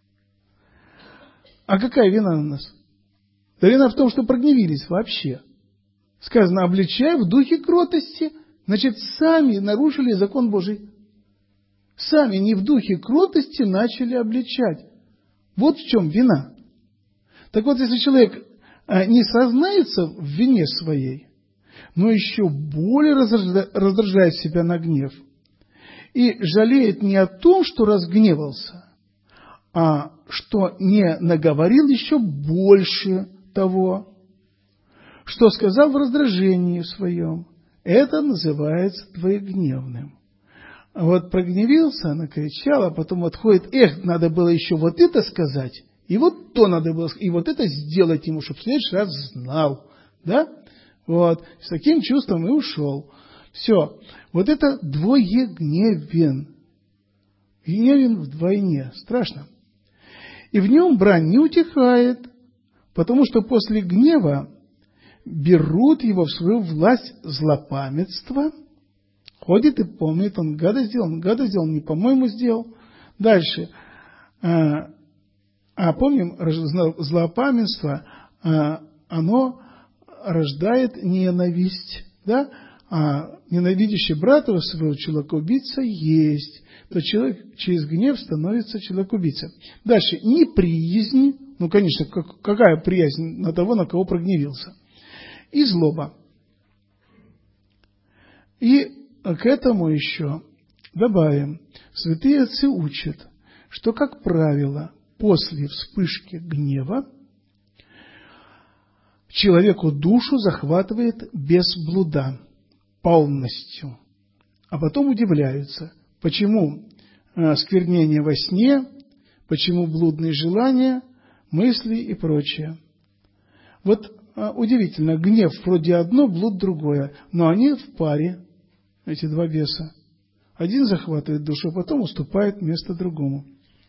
Speaker 1: А какая вина на нас? Да вина в том, что прогневились вообще. Сказано, обличай в духе кротости. Значит, сами нарушили закон Божий. Сами не в духе кротости начали обличать. Вот в чем вина. Так вот, если человек не сознается в вине своей, но еще более раздражает себя на гнев, и жалеет не о том, что разгневался, а что не наговорил еще больше того, что сказал в раздражении своем, это называется двоегневным. А вот прогневился, накричал, а потом отходит, эх, надо было еще вот это сказать, И вот то надо было, и вот это сделать ему, чтобы в следующий раз знал. Да? Вот. С таким чувством и ушел. Все. Вот это двоегневен. Гневен вдвойне. Страшно. И в нем брань не утихает, потому что после гнева берут его в свою власть злопамятство. Ходит и помнит, он гадость сделал, он гадость сделал, не по-моему сделал. Дальше. А, а помним, злопамятство, а, оно рождает ненависть. Да? А ненавидящий брата своего человека-убийца есть. То человек через гнев становится человек-убийца. Дальше. Неприязнь. Ну, конечно, как, какая приязнь на того, на кого прогневился. И злоба. И к этому еще добавим. Святые отцы учат, что, как правило, после вспышки гнева человеку душу захватывает без блуда. Полностью. А потом удивляются, почему э, сквернение во сне, почему блудные желания, мысли и прочее. Вот э, удивительно, гнев вроде одно, блуд другое, но они в паре, эти два беса. Один захватывает душу, а потом уступает место другому.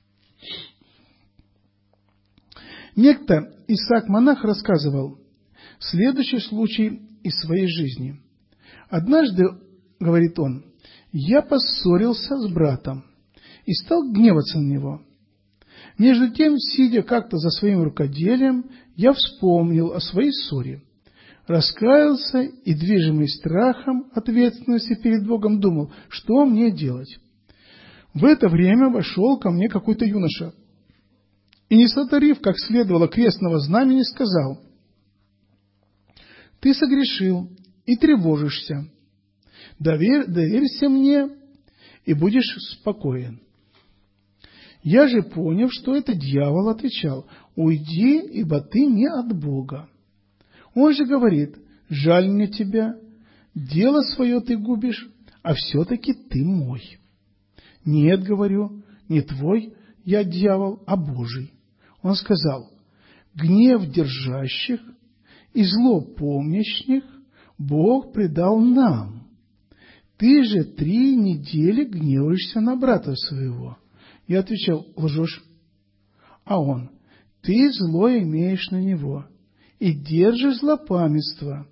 Speaker 1: Некто Исаак-монах рассказывал следующий случай из своей жизни. Однажды, говорит он, я поссорился с братом и стал гневаться на него. Между тем, сидя как-то за своим рукоделием, я вспомнил о своей ссоре, раскаялся и, движимый страхом ответственности перед Богом, думал, что мне делать. В это время вошел ко мне какой-то юноша и, не сотворив, как следовало, крестного знамени, сказал: «Ты согрешил и тревожишься. Доверь, доверься мне, и будешь спокоен». Я же, поняв, что это дьявол, отвечал: «Уйди, ибо ты не от Бога». Он же говорит: «Жаль мне тебя, дело свое ты губишь, а все-таки ты мой». «Нет, — говорю, — не твой я дьявол, а Божий». Он сказал: «Гнев держащих и зло помнящих Бог предал нам. Ты же три недели гневаешься на брата своего». Я отвечал: «Лжешь». А он: «Ты зло имеешь на него и держишь злопамятство.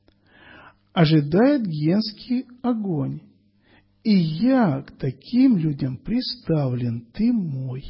Speaker 1: Ожидает гиенский огонь, и я к таким людям приставлен, ты мой».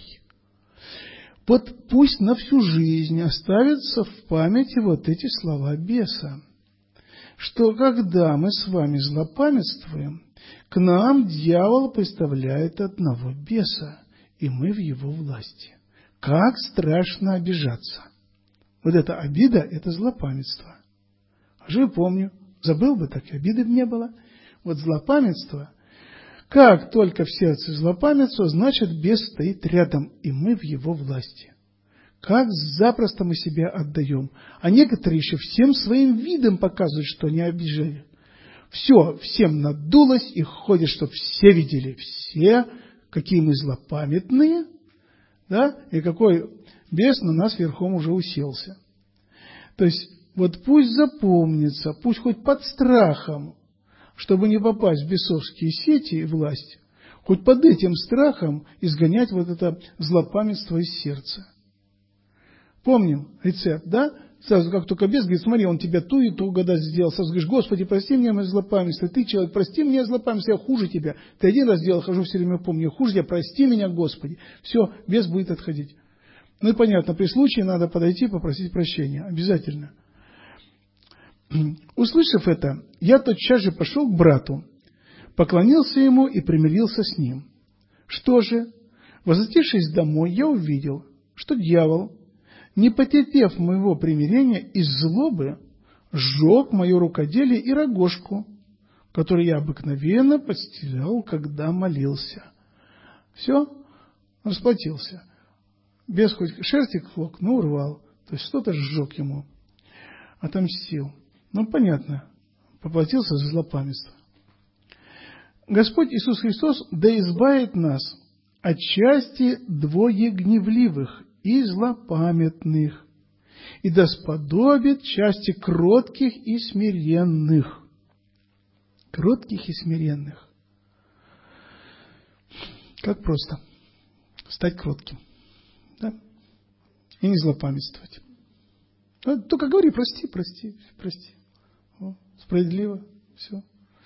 Speaker 1: Вот пусть на всю жизнь оставятся в памяти вот эти слова беса, что когда мы с вами злопамятствуем, к нам дьявол представляет одного беса, и мы в его власти. Как страшно обижаться! Вот эта обида – это злопамятство. А же помню, забыл бы, так и обиды бы не было. Вот злопамятство, как только в сердце злопамятство, значит, бес стоит рядом, и мы в его власти. Как запросто мы себя отдаем. А некоторые еще всем своим видом показывают, что они обижали. Все, всем надулось и ходит, чтобы все видели. Все, какие мы злопамятные, да, и какой бес на нас верхом уже уселся. То есть, вот пусть запомнится, пусть хоть под страхом, чтобы не попасть в бесовские сети и власть, хоть под этим страхом изгонять вот это злопамятство из сердца. Помним рецепт, да? Сразу, как только бес говорит: смотри, он тебя ту и ту гадость сделал. Сразу говоришь: Господи, прости мне мое злопамятство. Ты, человек, прости мне злопамятство, я хуже тебя. Ты один раз сделал, хожу все время помню, хуже тебя, прости меня, Господи. Все, бес будет отходить. Ну и понятно, при случае надо подойти и попросить прощения. Обязательно. Услышав это, я тотчас же пошел к брату, поклонился ему и примирился с ним. Что же, возвратившись домой, я увидел, что дьявол, не потерпев моего примирения, из злобы сжег мое рукоделие и рогожку, которую я обыкновенно подстелял, когда молился. Все, расплатился. Бес хоть шерстик клок, но урвал. То есть что-то сжег ему, отомстил. Ну, понятно, поплатился за злопамятство. Господь Иисус Христос да избавит нас от части двоегневливых и злопамятных, и да сподобит части кротких и смиренных. Кротких и смиренных. Как просто стать кротким, да? И не злопамятствовать. Только говори: прости, прости, прости. О, справедливо, все.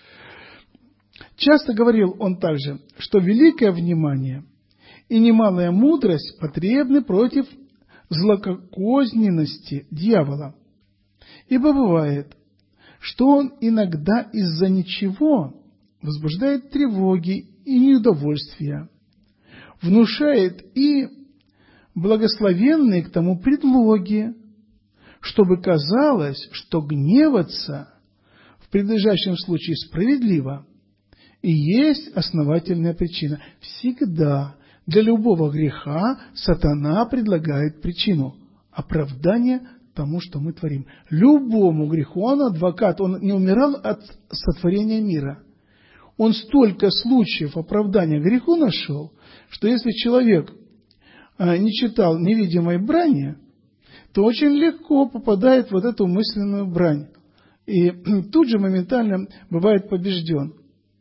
Speaker 1: Часто говорил он также, что великое внимание и немалая мудрость потребны против злокозненности дьявола. Ибо бывает, что он иногда из-за ничего возбуждает тревоги и неудовольствия, внушает и благословенные к тому предлоги, чтобы казалось, что гневаться в предлежащем случае справедливо, и есть основательная причина. Всегда для любого греха сатана предлагает причину – оправдание тому, что мы творим. Любому греху он адвокат, он не умирал от сотворения мира. Он столько случаев оправдания греху нашел, что если человек не читал невидимой брани, то очень легко попадает в вот эту мысленную брань. И тут же моментально бывает побежден.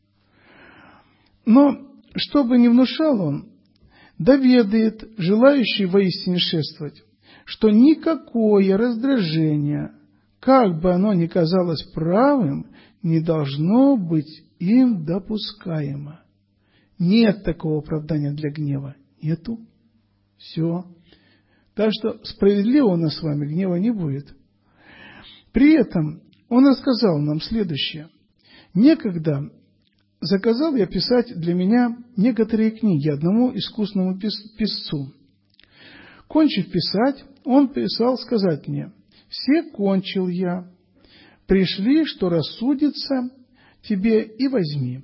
Speaker 1: Но, что бы ни внушал он, да ведает желающий воистине шествовать, что никакое раздражение, как бы оно ни казалось правым, не должно быть им допускаемо. Нет такого оправдания для гнева. Нету. Все. Так что справедливо у нас с вами гнева не будет. При этом он рассказал нам следующее. Некогда заказал я писать для меня некоторые книги одному искусному писцу. Кончив писать, он писал сказать мне: «Все кончил я, пришли, что рассудится тебе, и возьми».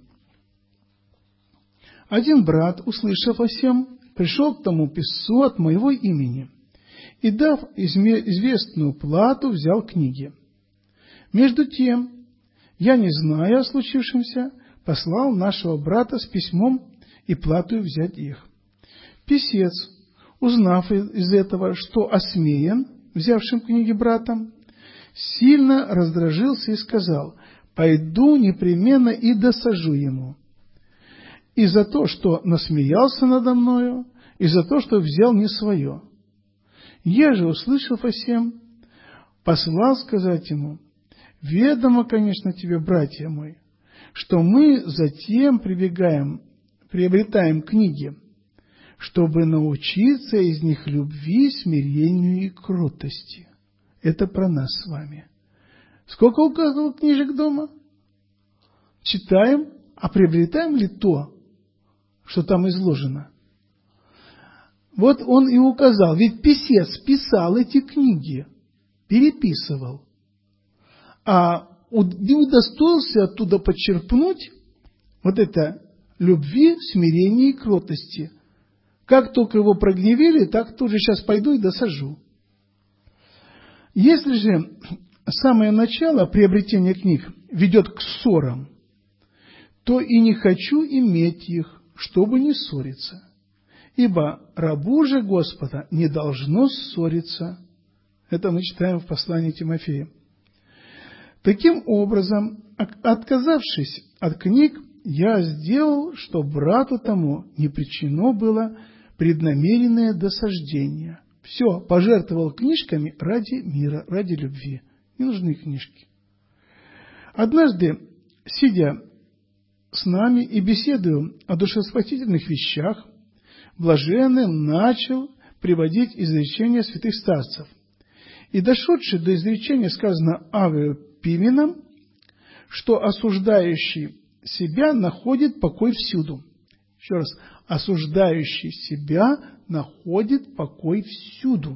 Speaker 1: Один брат, услышав о сем, пришел к тому писцу от моего имени и, дав известную плату, взял книги. Между тем, я, не зная о случившемся, послал нашего брата с письмом и платою взять их. Писец, узнав из этого, что осмеян взявшим книги братом, сильно раздражился и сказал: «Пойду непременно и досажу ему. И за то, что насмеялся надо мною, и за то, что взял не свое». Я же, услышав о сем, послал сказать ему: «Ведомо, конечно, тебе, братья мои, что мы затем прибегаем, приобретаем книги, чтобы научиться из них любви, смирению и кротости». Это про нас с вами. Сколько у каждого книжек дома? Читаем, а приобретаем ли то, что там изложено? Вот он и указал, ведь писец писал эти книги, переписывал, а не удостоился оттуда подчерпнуть вот это любви, смирения и кротости. Как только его прогневили, так тоже сейчас пойду и досажу. Если же самое начало приобретения книг ведет к ссорам, то и не хочу иметь их, чтобы не ссориться. Ибо рабу же Господа не должно ссориться. Это мы читаем в послании Тимофея. Таким образом, отказавшись от книг, я сделал, что брату тому не причинено было преднамеренное досаждение. Все, пожертвовал книжками ради мира, ради любви. Не нужны книжки. Однажды, сидя с нами и беседуя о душеспасительных вещах, блаженный начал приводить изречения святых старцев. И дошедший до изречения сказано Авею Пименом, что осуждающий себя находит покой всюду. Еще раз, осуждающий себя находит покой всюду.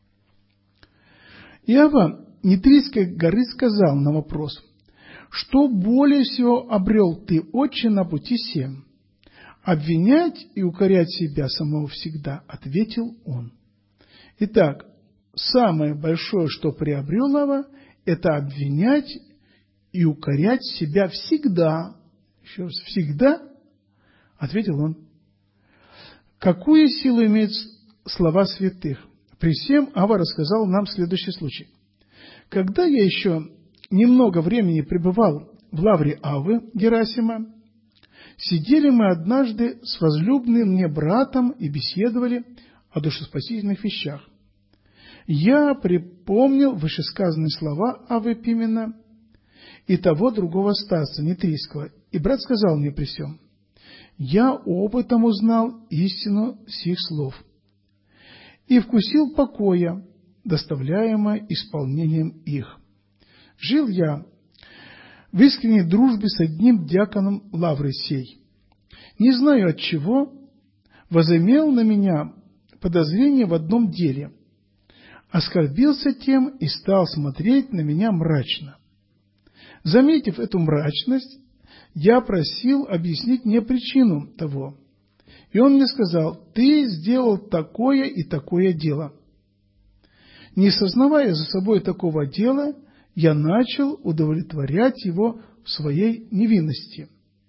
Speaker 1: Иова Нитрийской горы сказал на вопрос: «Что более всего обрел ты, отче, на пути сем? Обвинять и укорять себя самого всегда», — ответил он. Итак, самое большое, что приобрел Иова, это обвинять и укорять себя всегда. Еще раз, всегда, ответил он. Какую силу имеет слова святых. При всем Авва рассказал нам следующий случай. Когда я еще немного времени пребывал в лавре Аввы Герасима, сидели мы однажды с возлюбленным мне братом и беседовали о душеспасительных вещах. Я припомнил вышесказанные слова Аввы Пимена и того другого старца, Нитрийского, и брат сказал мне при всем: «Я опытом узнал истину сих слов и вкусил покоя, доставляемое исполнением их. Жил я в искренней дружбе с одним диаконом лавры сей. Не знаю от чего, возымел на меня подозрение в одном деле, оскорбился тем и стал смотреть на меня мрачно. Заметив эту мрачность, я просил объяснить мне причину того. И он мне сказал: ты сделал такое и такое дело. Не сознавая за собой такого дела, я начал удовлетворять его в своей невинности.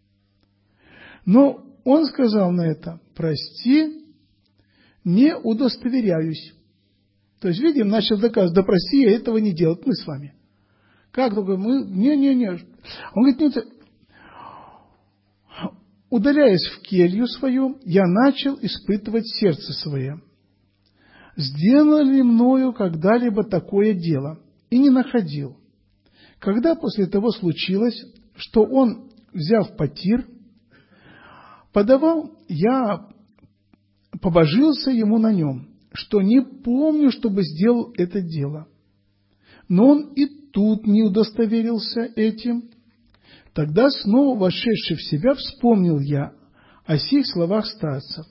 Speaker 1: Но он сказал на это: прости, не удостоверяюсь. То есть, видим, начал доказывать: да прости, я этого не делал, мы с вами. Как только мы... Не-не-не. Он говорит: нет. Удаляясь в келью свою, я начал испытывать сердце свое. Сделал ли мною когда-либо такое дело? И не находил. Когда после того случилось, что он, взяв потир, подавал, я побожился ему на нем, что не помню, чтобы сделал это дело. Но он и тут не удостоверился этим. Тогда, снова вошедший в себя, вспомнил я о сих словах старцев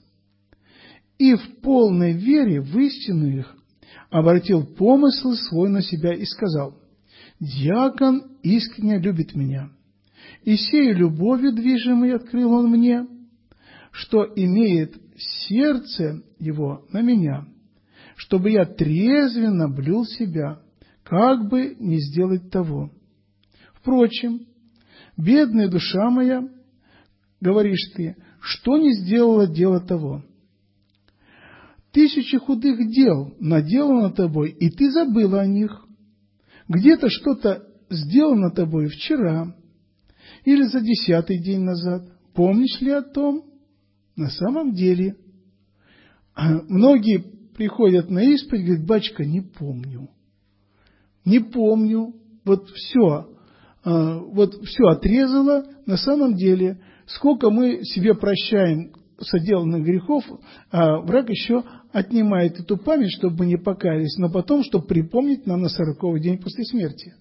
Speaker 1: и в полной вере в истину их обратил помысл свой на себя и сказал: «Диакон искренне любит меня, и сею любовью движимой открыл он мне, что имеет сердце его на меня, чтобы я трезвенно блюл себя, как бы не сделать того. Впрочем, бедная душа моя, говоришь ты, что не сделала дело того? Тысячи худых дел наделано тобой, и ты забыла о них. Где-то что-то сделано тобой вчера или за десятый день назад. Помнишь ли о том? На самом деле, многие приходят на исповедь и говорят: батюшка, не помню. Не помню. Вот все. Вот все отрезало. На самом деле, сколько мы себе прощаем соделанных грехов, а враг еще отнимает эту память, чтобы мы не покаялись, но потом, чтобы припомнить нам на сороковой день после смерти.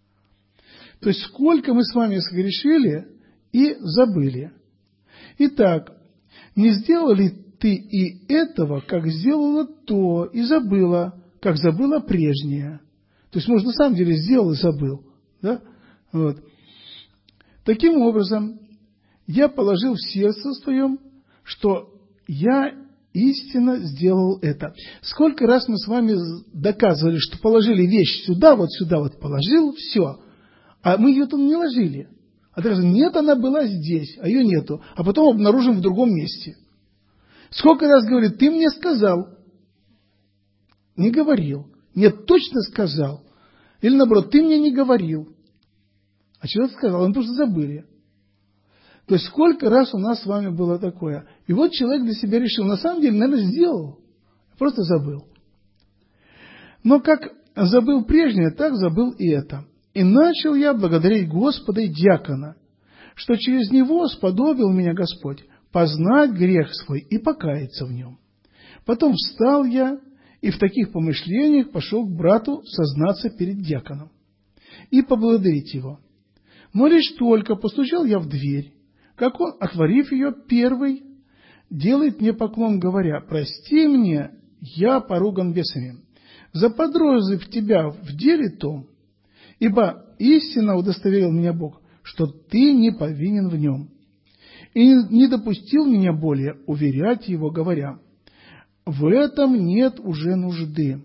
Speaker 1: То есть, сколько мы с вами согрешили и забыли. Итак, не сделал ли ты и этого, как сделала то, и забыла, как забыла прежнее? То есть, может, на самом деле сделал и забыл. Да? Вот. Таким образом, я положил в сердце своем, что я истинно сделал это. Сколько раз мы с вами доказывали, что положили вещь сюда, вот сюда вот положил, все. А мы ее там не ложили. А ты говоришь: нет, она была здесь, а ее нету. А потом обнаружим в другом месте. Сколько раз говорит: ты мне сказал. Не говорил. Нет, точно сказал. Или наоборот: ты мне не говорил. А что ты сказал? Мы просто забыли. То есть, сколько раз у нас с вами было такое. И вот человек для себя решил: на самом деле, наверное, сделал. Просто забыл. Но как забыл прежнее, так забыл и это. И начал я благодарить Господа и диакона, что через него сподобил меня Господь познать грех свой и покаяться в нем. Потом встал я и в таких помышлениях пошел к брату сознаться перед диаконом и поблагодарить его. Но лишь только постучал я в дверь, как он, отворив ее, первый делает мне поклон, говоря: прости мне, я поруган бесами, заподозрив тебя в деле том, ибо истинно удостоверил меня Бог, что ты не повинен в нем, и не допустил меня более уверять его, говоря: в этом нет уже нужды.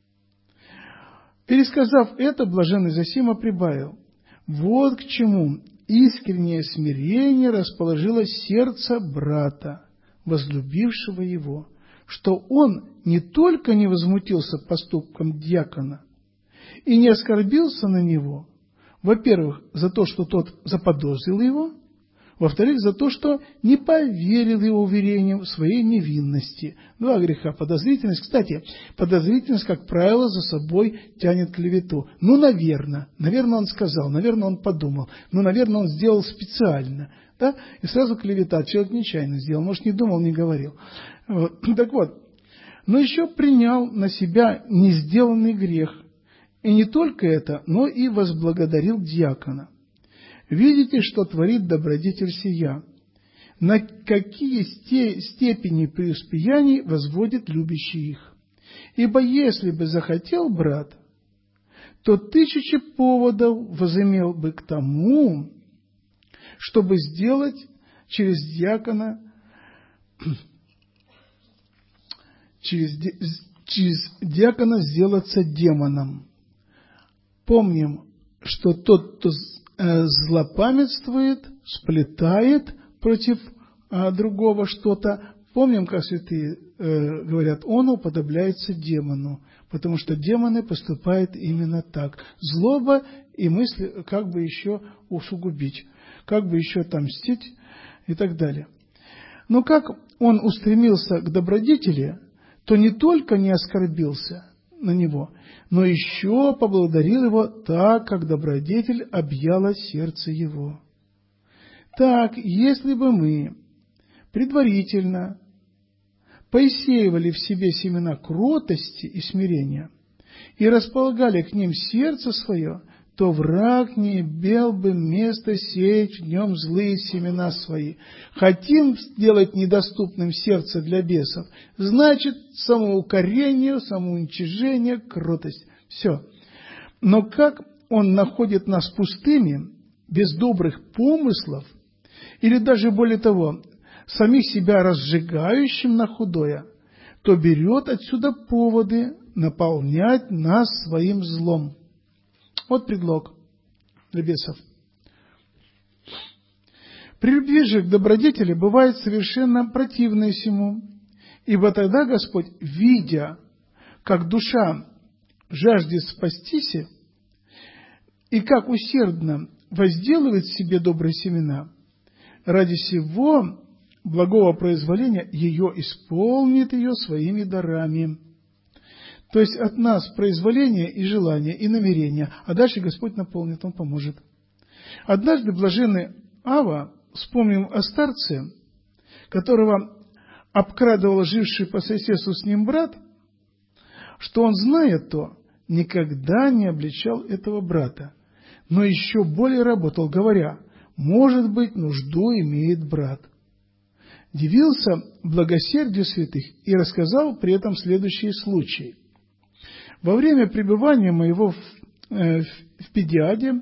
Speaker 1: Пересказав это, блаженный Зосима прибавил: вот к чему искреннее смирение расположило сердце брата, возлюбившего его, что он не только не возмутился поступком дьякона и не оскорбился на него, во-первых, за то, что тот заподозрил его, во-вторых, за то, что не поверил его уверениям в своей невинности. Два греха. Подозрительность. Кстати, подозрительность, как правило, за собой тянет клевету. Ну, наверное. Наверное, он сказал, наверное, он подумал. Ну, наверное, он сделал специально. Да? И сразу клевета. Человек нечаянно сделал. Может, не думал, не говорил. Вот. Так вот. Но еще принял на себя несделанный грех. И не только это, но и возблагодарил дьякона. Видите, что творит добродетель сия? На какие степени преуспеяний возводит любящий их? Ибо если бы захотел брат, то тысячи поводов возымел бы к тому, чтобы сделать через дьякона, через, через дьякона сделаться демоном. Помним, что тот, кто злопамятствует, сплетает против а, другого что-то. Помним, как святые э, говорят, он уподобляется демону, потому что демоны поступают именно так. Злоба и мысли, как бы еще усугубить, как бы еще отомстить и так далее. Но как он устремился к добродетели, то не только не оскорбился на него, но еще поблагодарил его так, как добродетель объяла сердце его. Так, если бы мы предварительно посеивали в себе семена кротости и смирения и располагали к ним сердце свое, то враг не имел бы места сеять в нем злые семена свои. Хотим сделать недоступным сердце для бесов, значит, самоукорение, самоуничижение, кротость. Все. Но как он находит нас пустыми, без добрых помыслов, или даже более того, самих себя разжигающим на худое, то берет отсюда поводы наполнять нас своим злом. Вот предлог для бесов. При любви же к добродетели бывает совершенно противное сему, ибо тогда Господь, видя, как душа жаждет спастись, и как усердно возделывает себе добрые семена, ради сего благого произволения ее исполнит ее своими дарами. То есть от нас произволение и желание, и намерение, а дальше Господь наполнит, Он поможет. Однажды блаженный Ава, вспомним о старце, которого обкрадывал живший по соседству с ним брат, что он, зная то, никогда не обличал этого брата, но еще более работал, говоря, может быть, нужду имеет брат. Дивился благосердию святых и рассказал при этом следующий случай. Во время пребывания моего в, э, в Педиаде,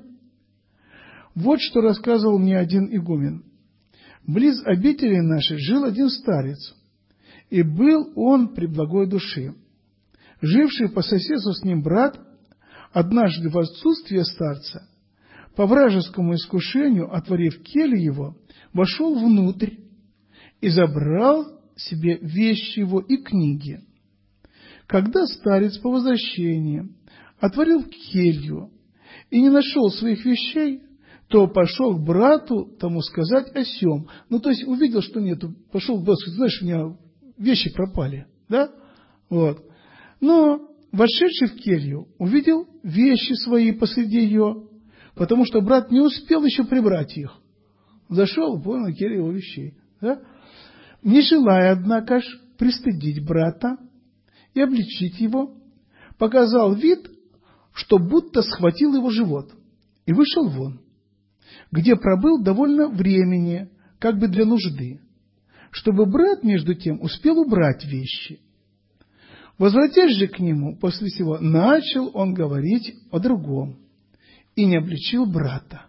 Speaker 1: вот что рассказывал мне один игумен. Близ обители нашей жил один старец, и был он преблагой души. Живший по соседству с ним брат, однажды в отсутствие старца, по вражескому искушению, отворив келью его, вошел внутрь и забрал себе вещи его и книги. Когда старец по возвращении отворил келью и не нашел своих вещей, то пошел к брату тому сказать о сем. Ну, то есть увидел, что нету, пошел к брату, знаешь, у меня вещи пропали, да? Вот. Но, вошедший в келью, увидел вещи свои посреди ее, потому что брат не успел еще прибрать их. Зашел, понял, на келью его вещей, да? Не желая, однако ж, пристыдить брата и обличить его, показал вид, что будто схватил его живот, и вышел вон, где пробыл довольно времени, как бы для нужды, чтобы брат, между тем, успел убрать вещи. Возвратясь же к нему, после сего, начал он говорить о другом, и не обличил брата.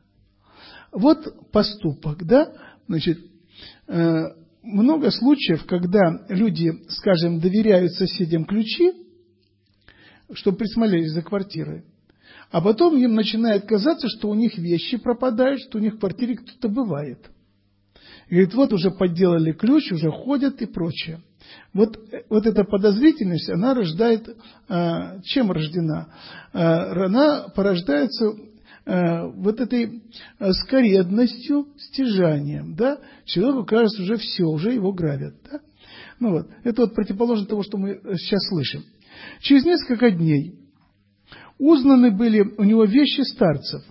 Speaker 1: Вот поступок, да, значит, э, много случаев, когда люди, скажем, доверяют соседям ключи, чтобы присмотрелись за квартирой, а потом им начинает казаться, что у них вещи пропадают, что у них в квартире кто-то бывает. И говорит, вот уже подделали ключ, уже ходят и прочее. вот, вот эта подозрительность, она рождает, а, чем рождена? А, она порождается а, вот этой скоредностью, стяжанием, да? Человеку кажется, уже все, уже его грабят, да? Ну вот, это вот противоположно того, что мы сейчас слышим. Через несколько дней узнаны были у него вещи старцев.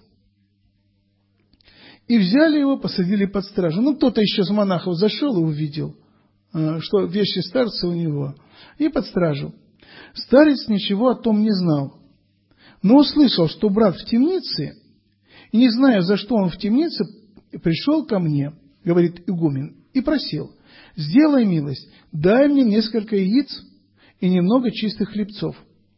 Speaker 1: И взяли его, посадили под стражу. Ну, кто-то еще из монахов зашел и увидел, что вещи старца у него. И под стражу. Старец ничего о том не знал. Но услышал, что брат в темнице, и не зная, за что он в темнице, пришел ко мне, говорит игумен, и просил: сделай милость, дай мне несколько яиц и немного чистых хлебцов.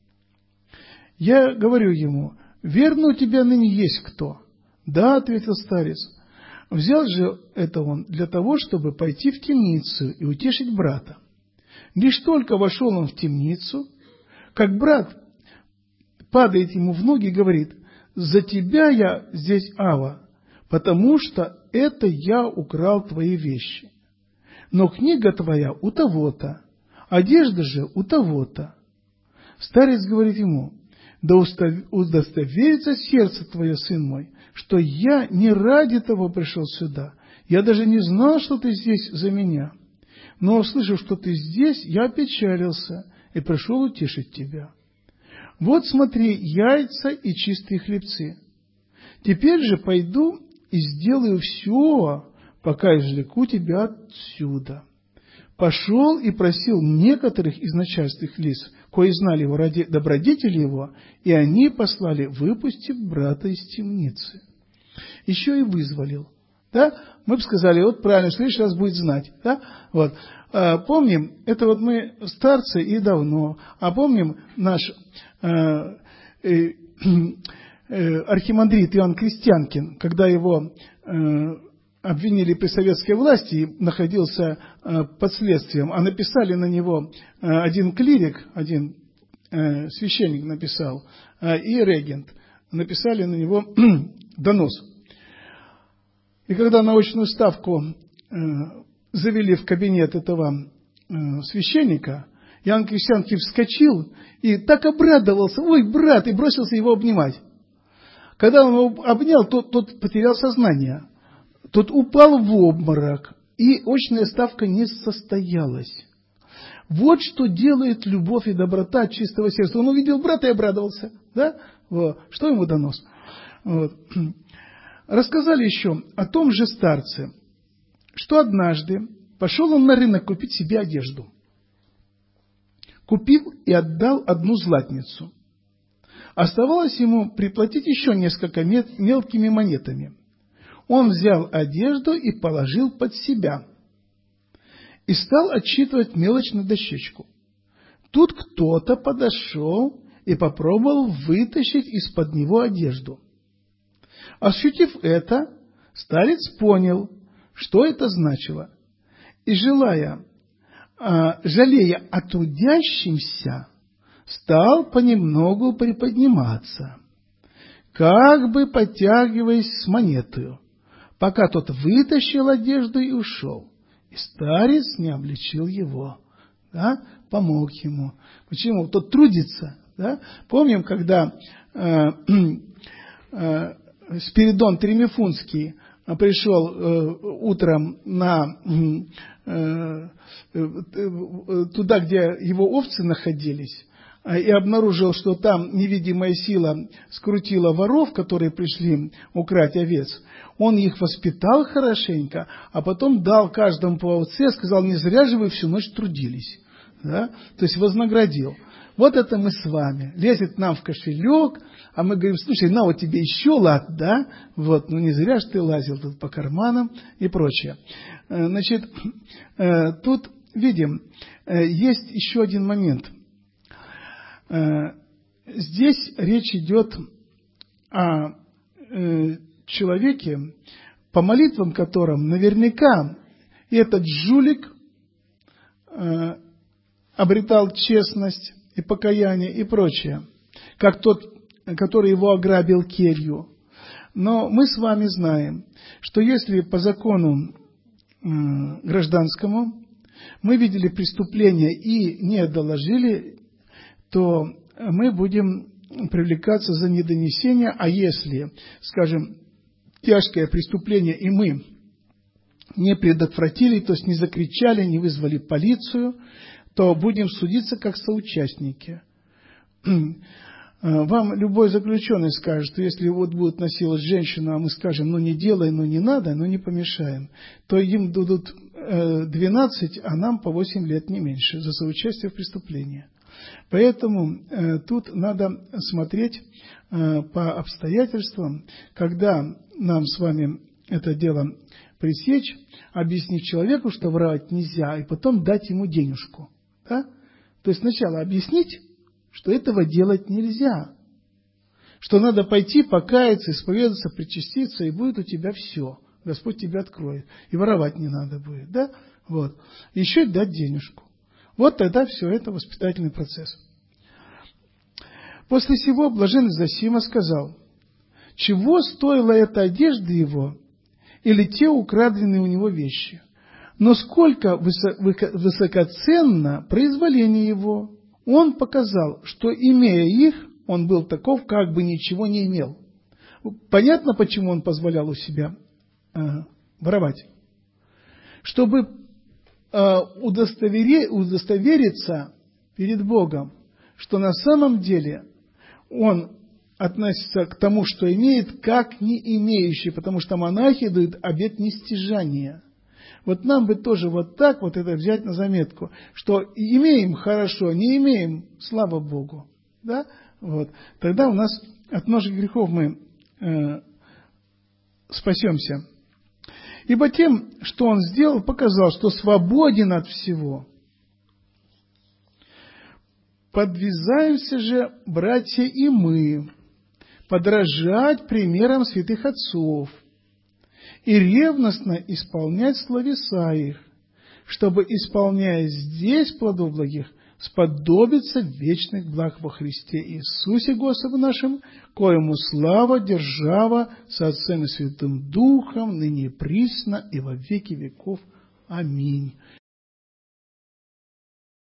Speaker 1: Я говорю ему: верно, у тебя ныне есть кто? Да, ответил старец. Взял же это он для того, чтобы пойти в темницу и утешить брата. Лишь только вошел он в темницу, как брат падает ему в ноги и говорит: за тебя я здесь, Ава, потому что это я украл твои вещи. Но книга твоя у того-то, одежда же у того-то. Старец говорит ему: да удостоверится сердце твое, сын мой, что я не ради того пришел сюда. Я даже не знал, что ты здесь за меня. Но, услышав, что ты здесь, я опечалился и пришел утешить тебя. Вот смотри, яйца и чистые хлебцы. Теперь же пойду и сделаю все, пока извлеку тебя отсюда. Пошел и просил некоторых из начальственных лиц, кои знали его ради добродетели его, и они послали, выпустив брата из темницы. Еще и вызволил. Да? Мы бы сказали: вот правильно, в следующий раз будет знать. Да? Вот. А, помним, это вот мы старцы и давно, а помним наш э, э, э, архимандрит Иоанн Крестьянкин, когда его э, обвинили при советской власти и находился э, под следствием, а написали на него э, один клирик, один э, священник написал, э, и регент, написали на него донос. И когда научную ставку э, завели в кабинет этого э, священника, Иоанн Крестьянкин вскочил и так обрадовался: ой, брат, и бросился его обнимать. Когда он его обнял, тот, тот потерял сознание. Тот упал в обморок, и очная ставка не состоялась. Вот что делает любовь и доброта от чистого сердца. Он увидел брата и обрадовался. Да? Вот. Что ему донос? Вот. Рассказали еще о том же старце, что однажды пошел он на рынок купить себе одежду. Купил и отдал одну златницу. Оставалось ему приплатить еще несколько мелкими монетами. Он взял одежду и положил под себя. И стал отсчитывать мелочь на дощечку. Тут кто-то подошел и попробовал вытащить из-под него одежду. Ощутив это, старец понял, что это значило. И, желая, а, жалея о трудящемся, стал понемногу приподниматься, как бы подтягиваясь с монетою, пока тот вытащил одежду и ушел. И старец не обличил его, да, помог ему. Почему? Тот трудится. Да? Помним, когда э, э, Спиридон Тремифунский пришел э, утром на, э, э, туда, где его овцы находились, и обнаружил, что там невидимая сила скрутила воров, которые пришли украть овец. Он их воспитал хорошенько, а потом дал каждому по овце, сказал: не зря же вы всю ночь трудились. Да? То есть вознаградил. Вот это мы с вами. Лезет нам в кошелек, а мы говорим: слушай, на вот тебе еще лад, да? Вот, ну не зря же ты лазил тут по карманам и прочее. Значит, тут видим, есть еще один момент. Здесь речь идет о человеке, по молитвам которым наверняка этот жулик обретал честность и покаяние и прочее, как тот, который его ограбил келью. Но мы с вами знаем, что если по закону гражданскому, мы видели преступление и не доложили, то мы будем привлекаться за недонесение, а если, скажем, тяжкое преступление, и мы не предотвратили, то есть не закричали, не вызвали полицию, то будем судиться как соучастники. Вам любой заключенный скажет, что если вот будут насиловать женщину, а мы скажем, ну не делай, ну не надо, ну не помешаем, то им дадут двенадцать, а нам по восемь лет, не меньше, за соучастие в преступлении. Поэтому э, тут надо смотреть э, по обстоятельствам, когда нам с вами это дело пресечь, объяснить человеку, что врать нельзя, и потом дать ему денежку. Да? То есть сначала объяснить, что этого делать нельзя, что надо пойти, покаяться, исповедаться, причаститься, и будет у тебя все. Господь тебя откроет. И воровать не надо будет. Да? Вот. Еще дать денежку. Вот тогда все это воспитательный процесс. После сего блаженный Зосима сказал: чего стоила эта одежда его или те украденные у него вещи? Но сколько высокоценно произволение его! Он показал, что, имея их, он был таков, как бы ничего не имел. Понятно, почему он позволял у себя э, воровать? Чтобы э, удостовери, удостовериться перед Богом, что на самом деле он относится к тому, что имеет, как не имеющий, потому что монахи дают обет нестяжания. Вот нам бы тоже вот так вот это взять на заметку, что имеем хорошо, не имеем, слава Богу. Да? Вот. Тогда у нас от множеств грехов мы э, спасемся. Ибо тем, что он сделал, показал, что свободен от всего. Подвязаемся же, братья, и мы, подражать примерам святых отцов и ревностно исполнять словеса их, чтобы, исполняя здесь плодов благих, сподобиться вечных благ во Христе Иисусе Господу нашим, коему слава, держава со Отцем и Святым Духом, ныне и присно и во веки веков. Аминь.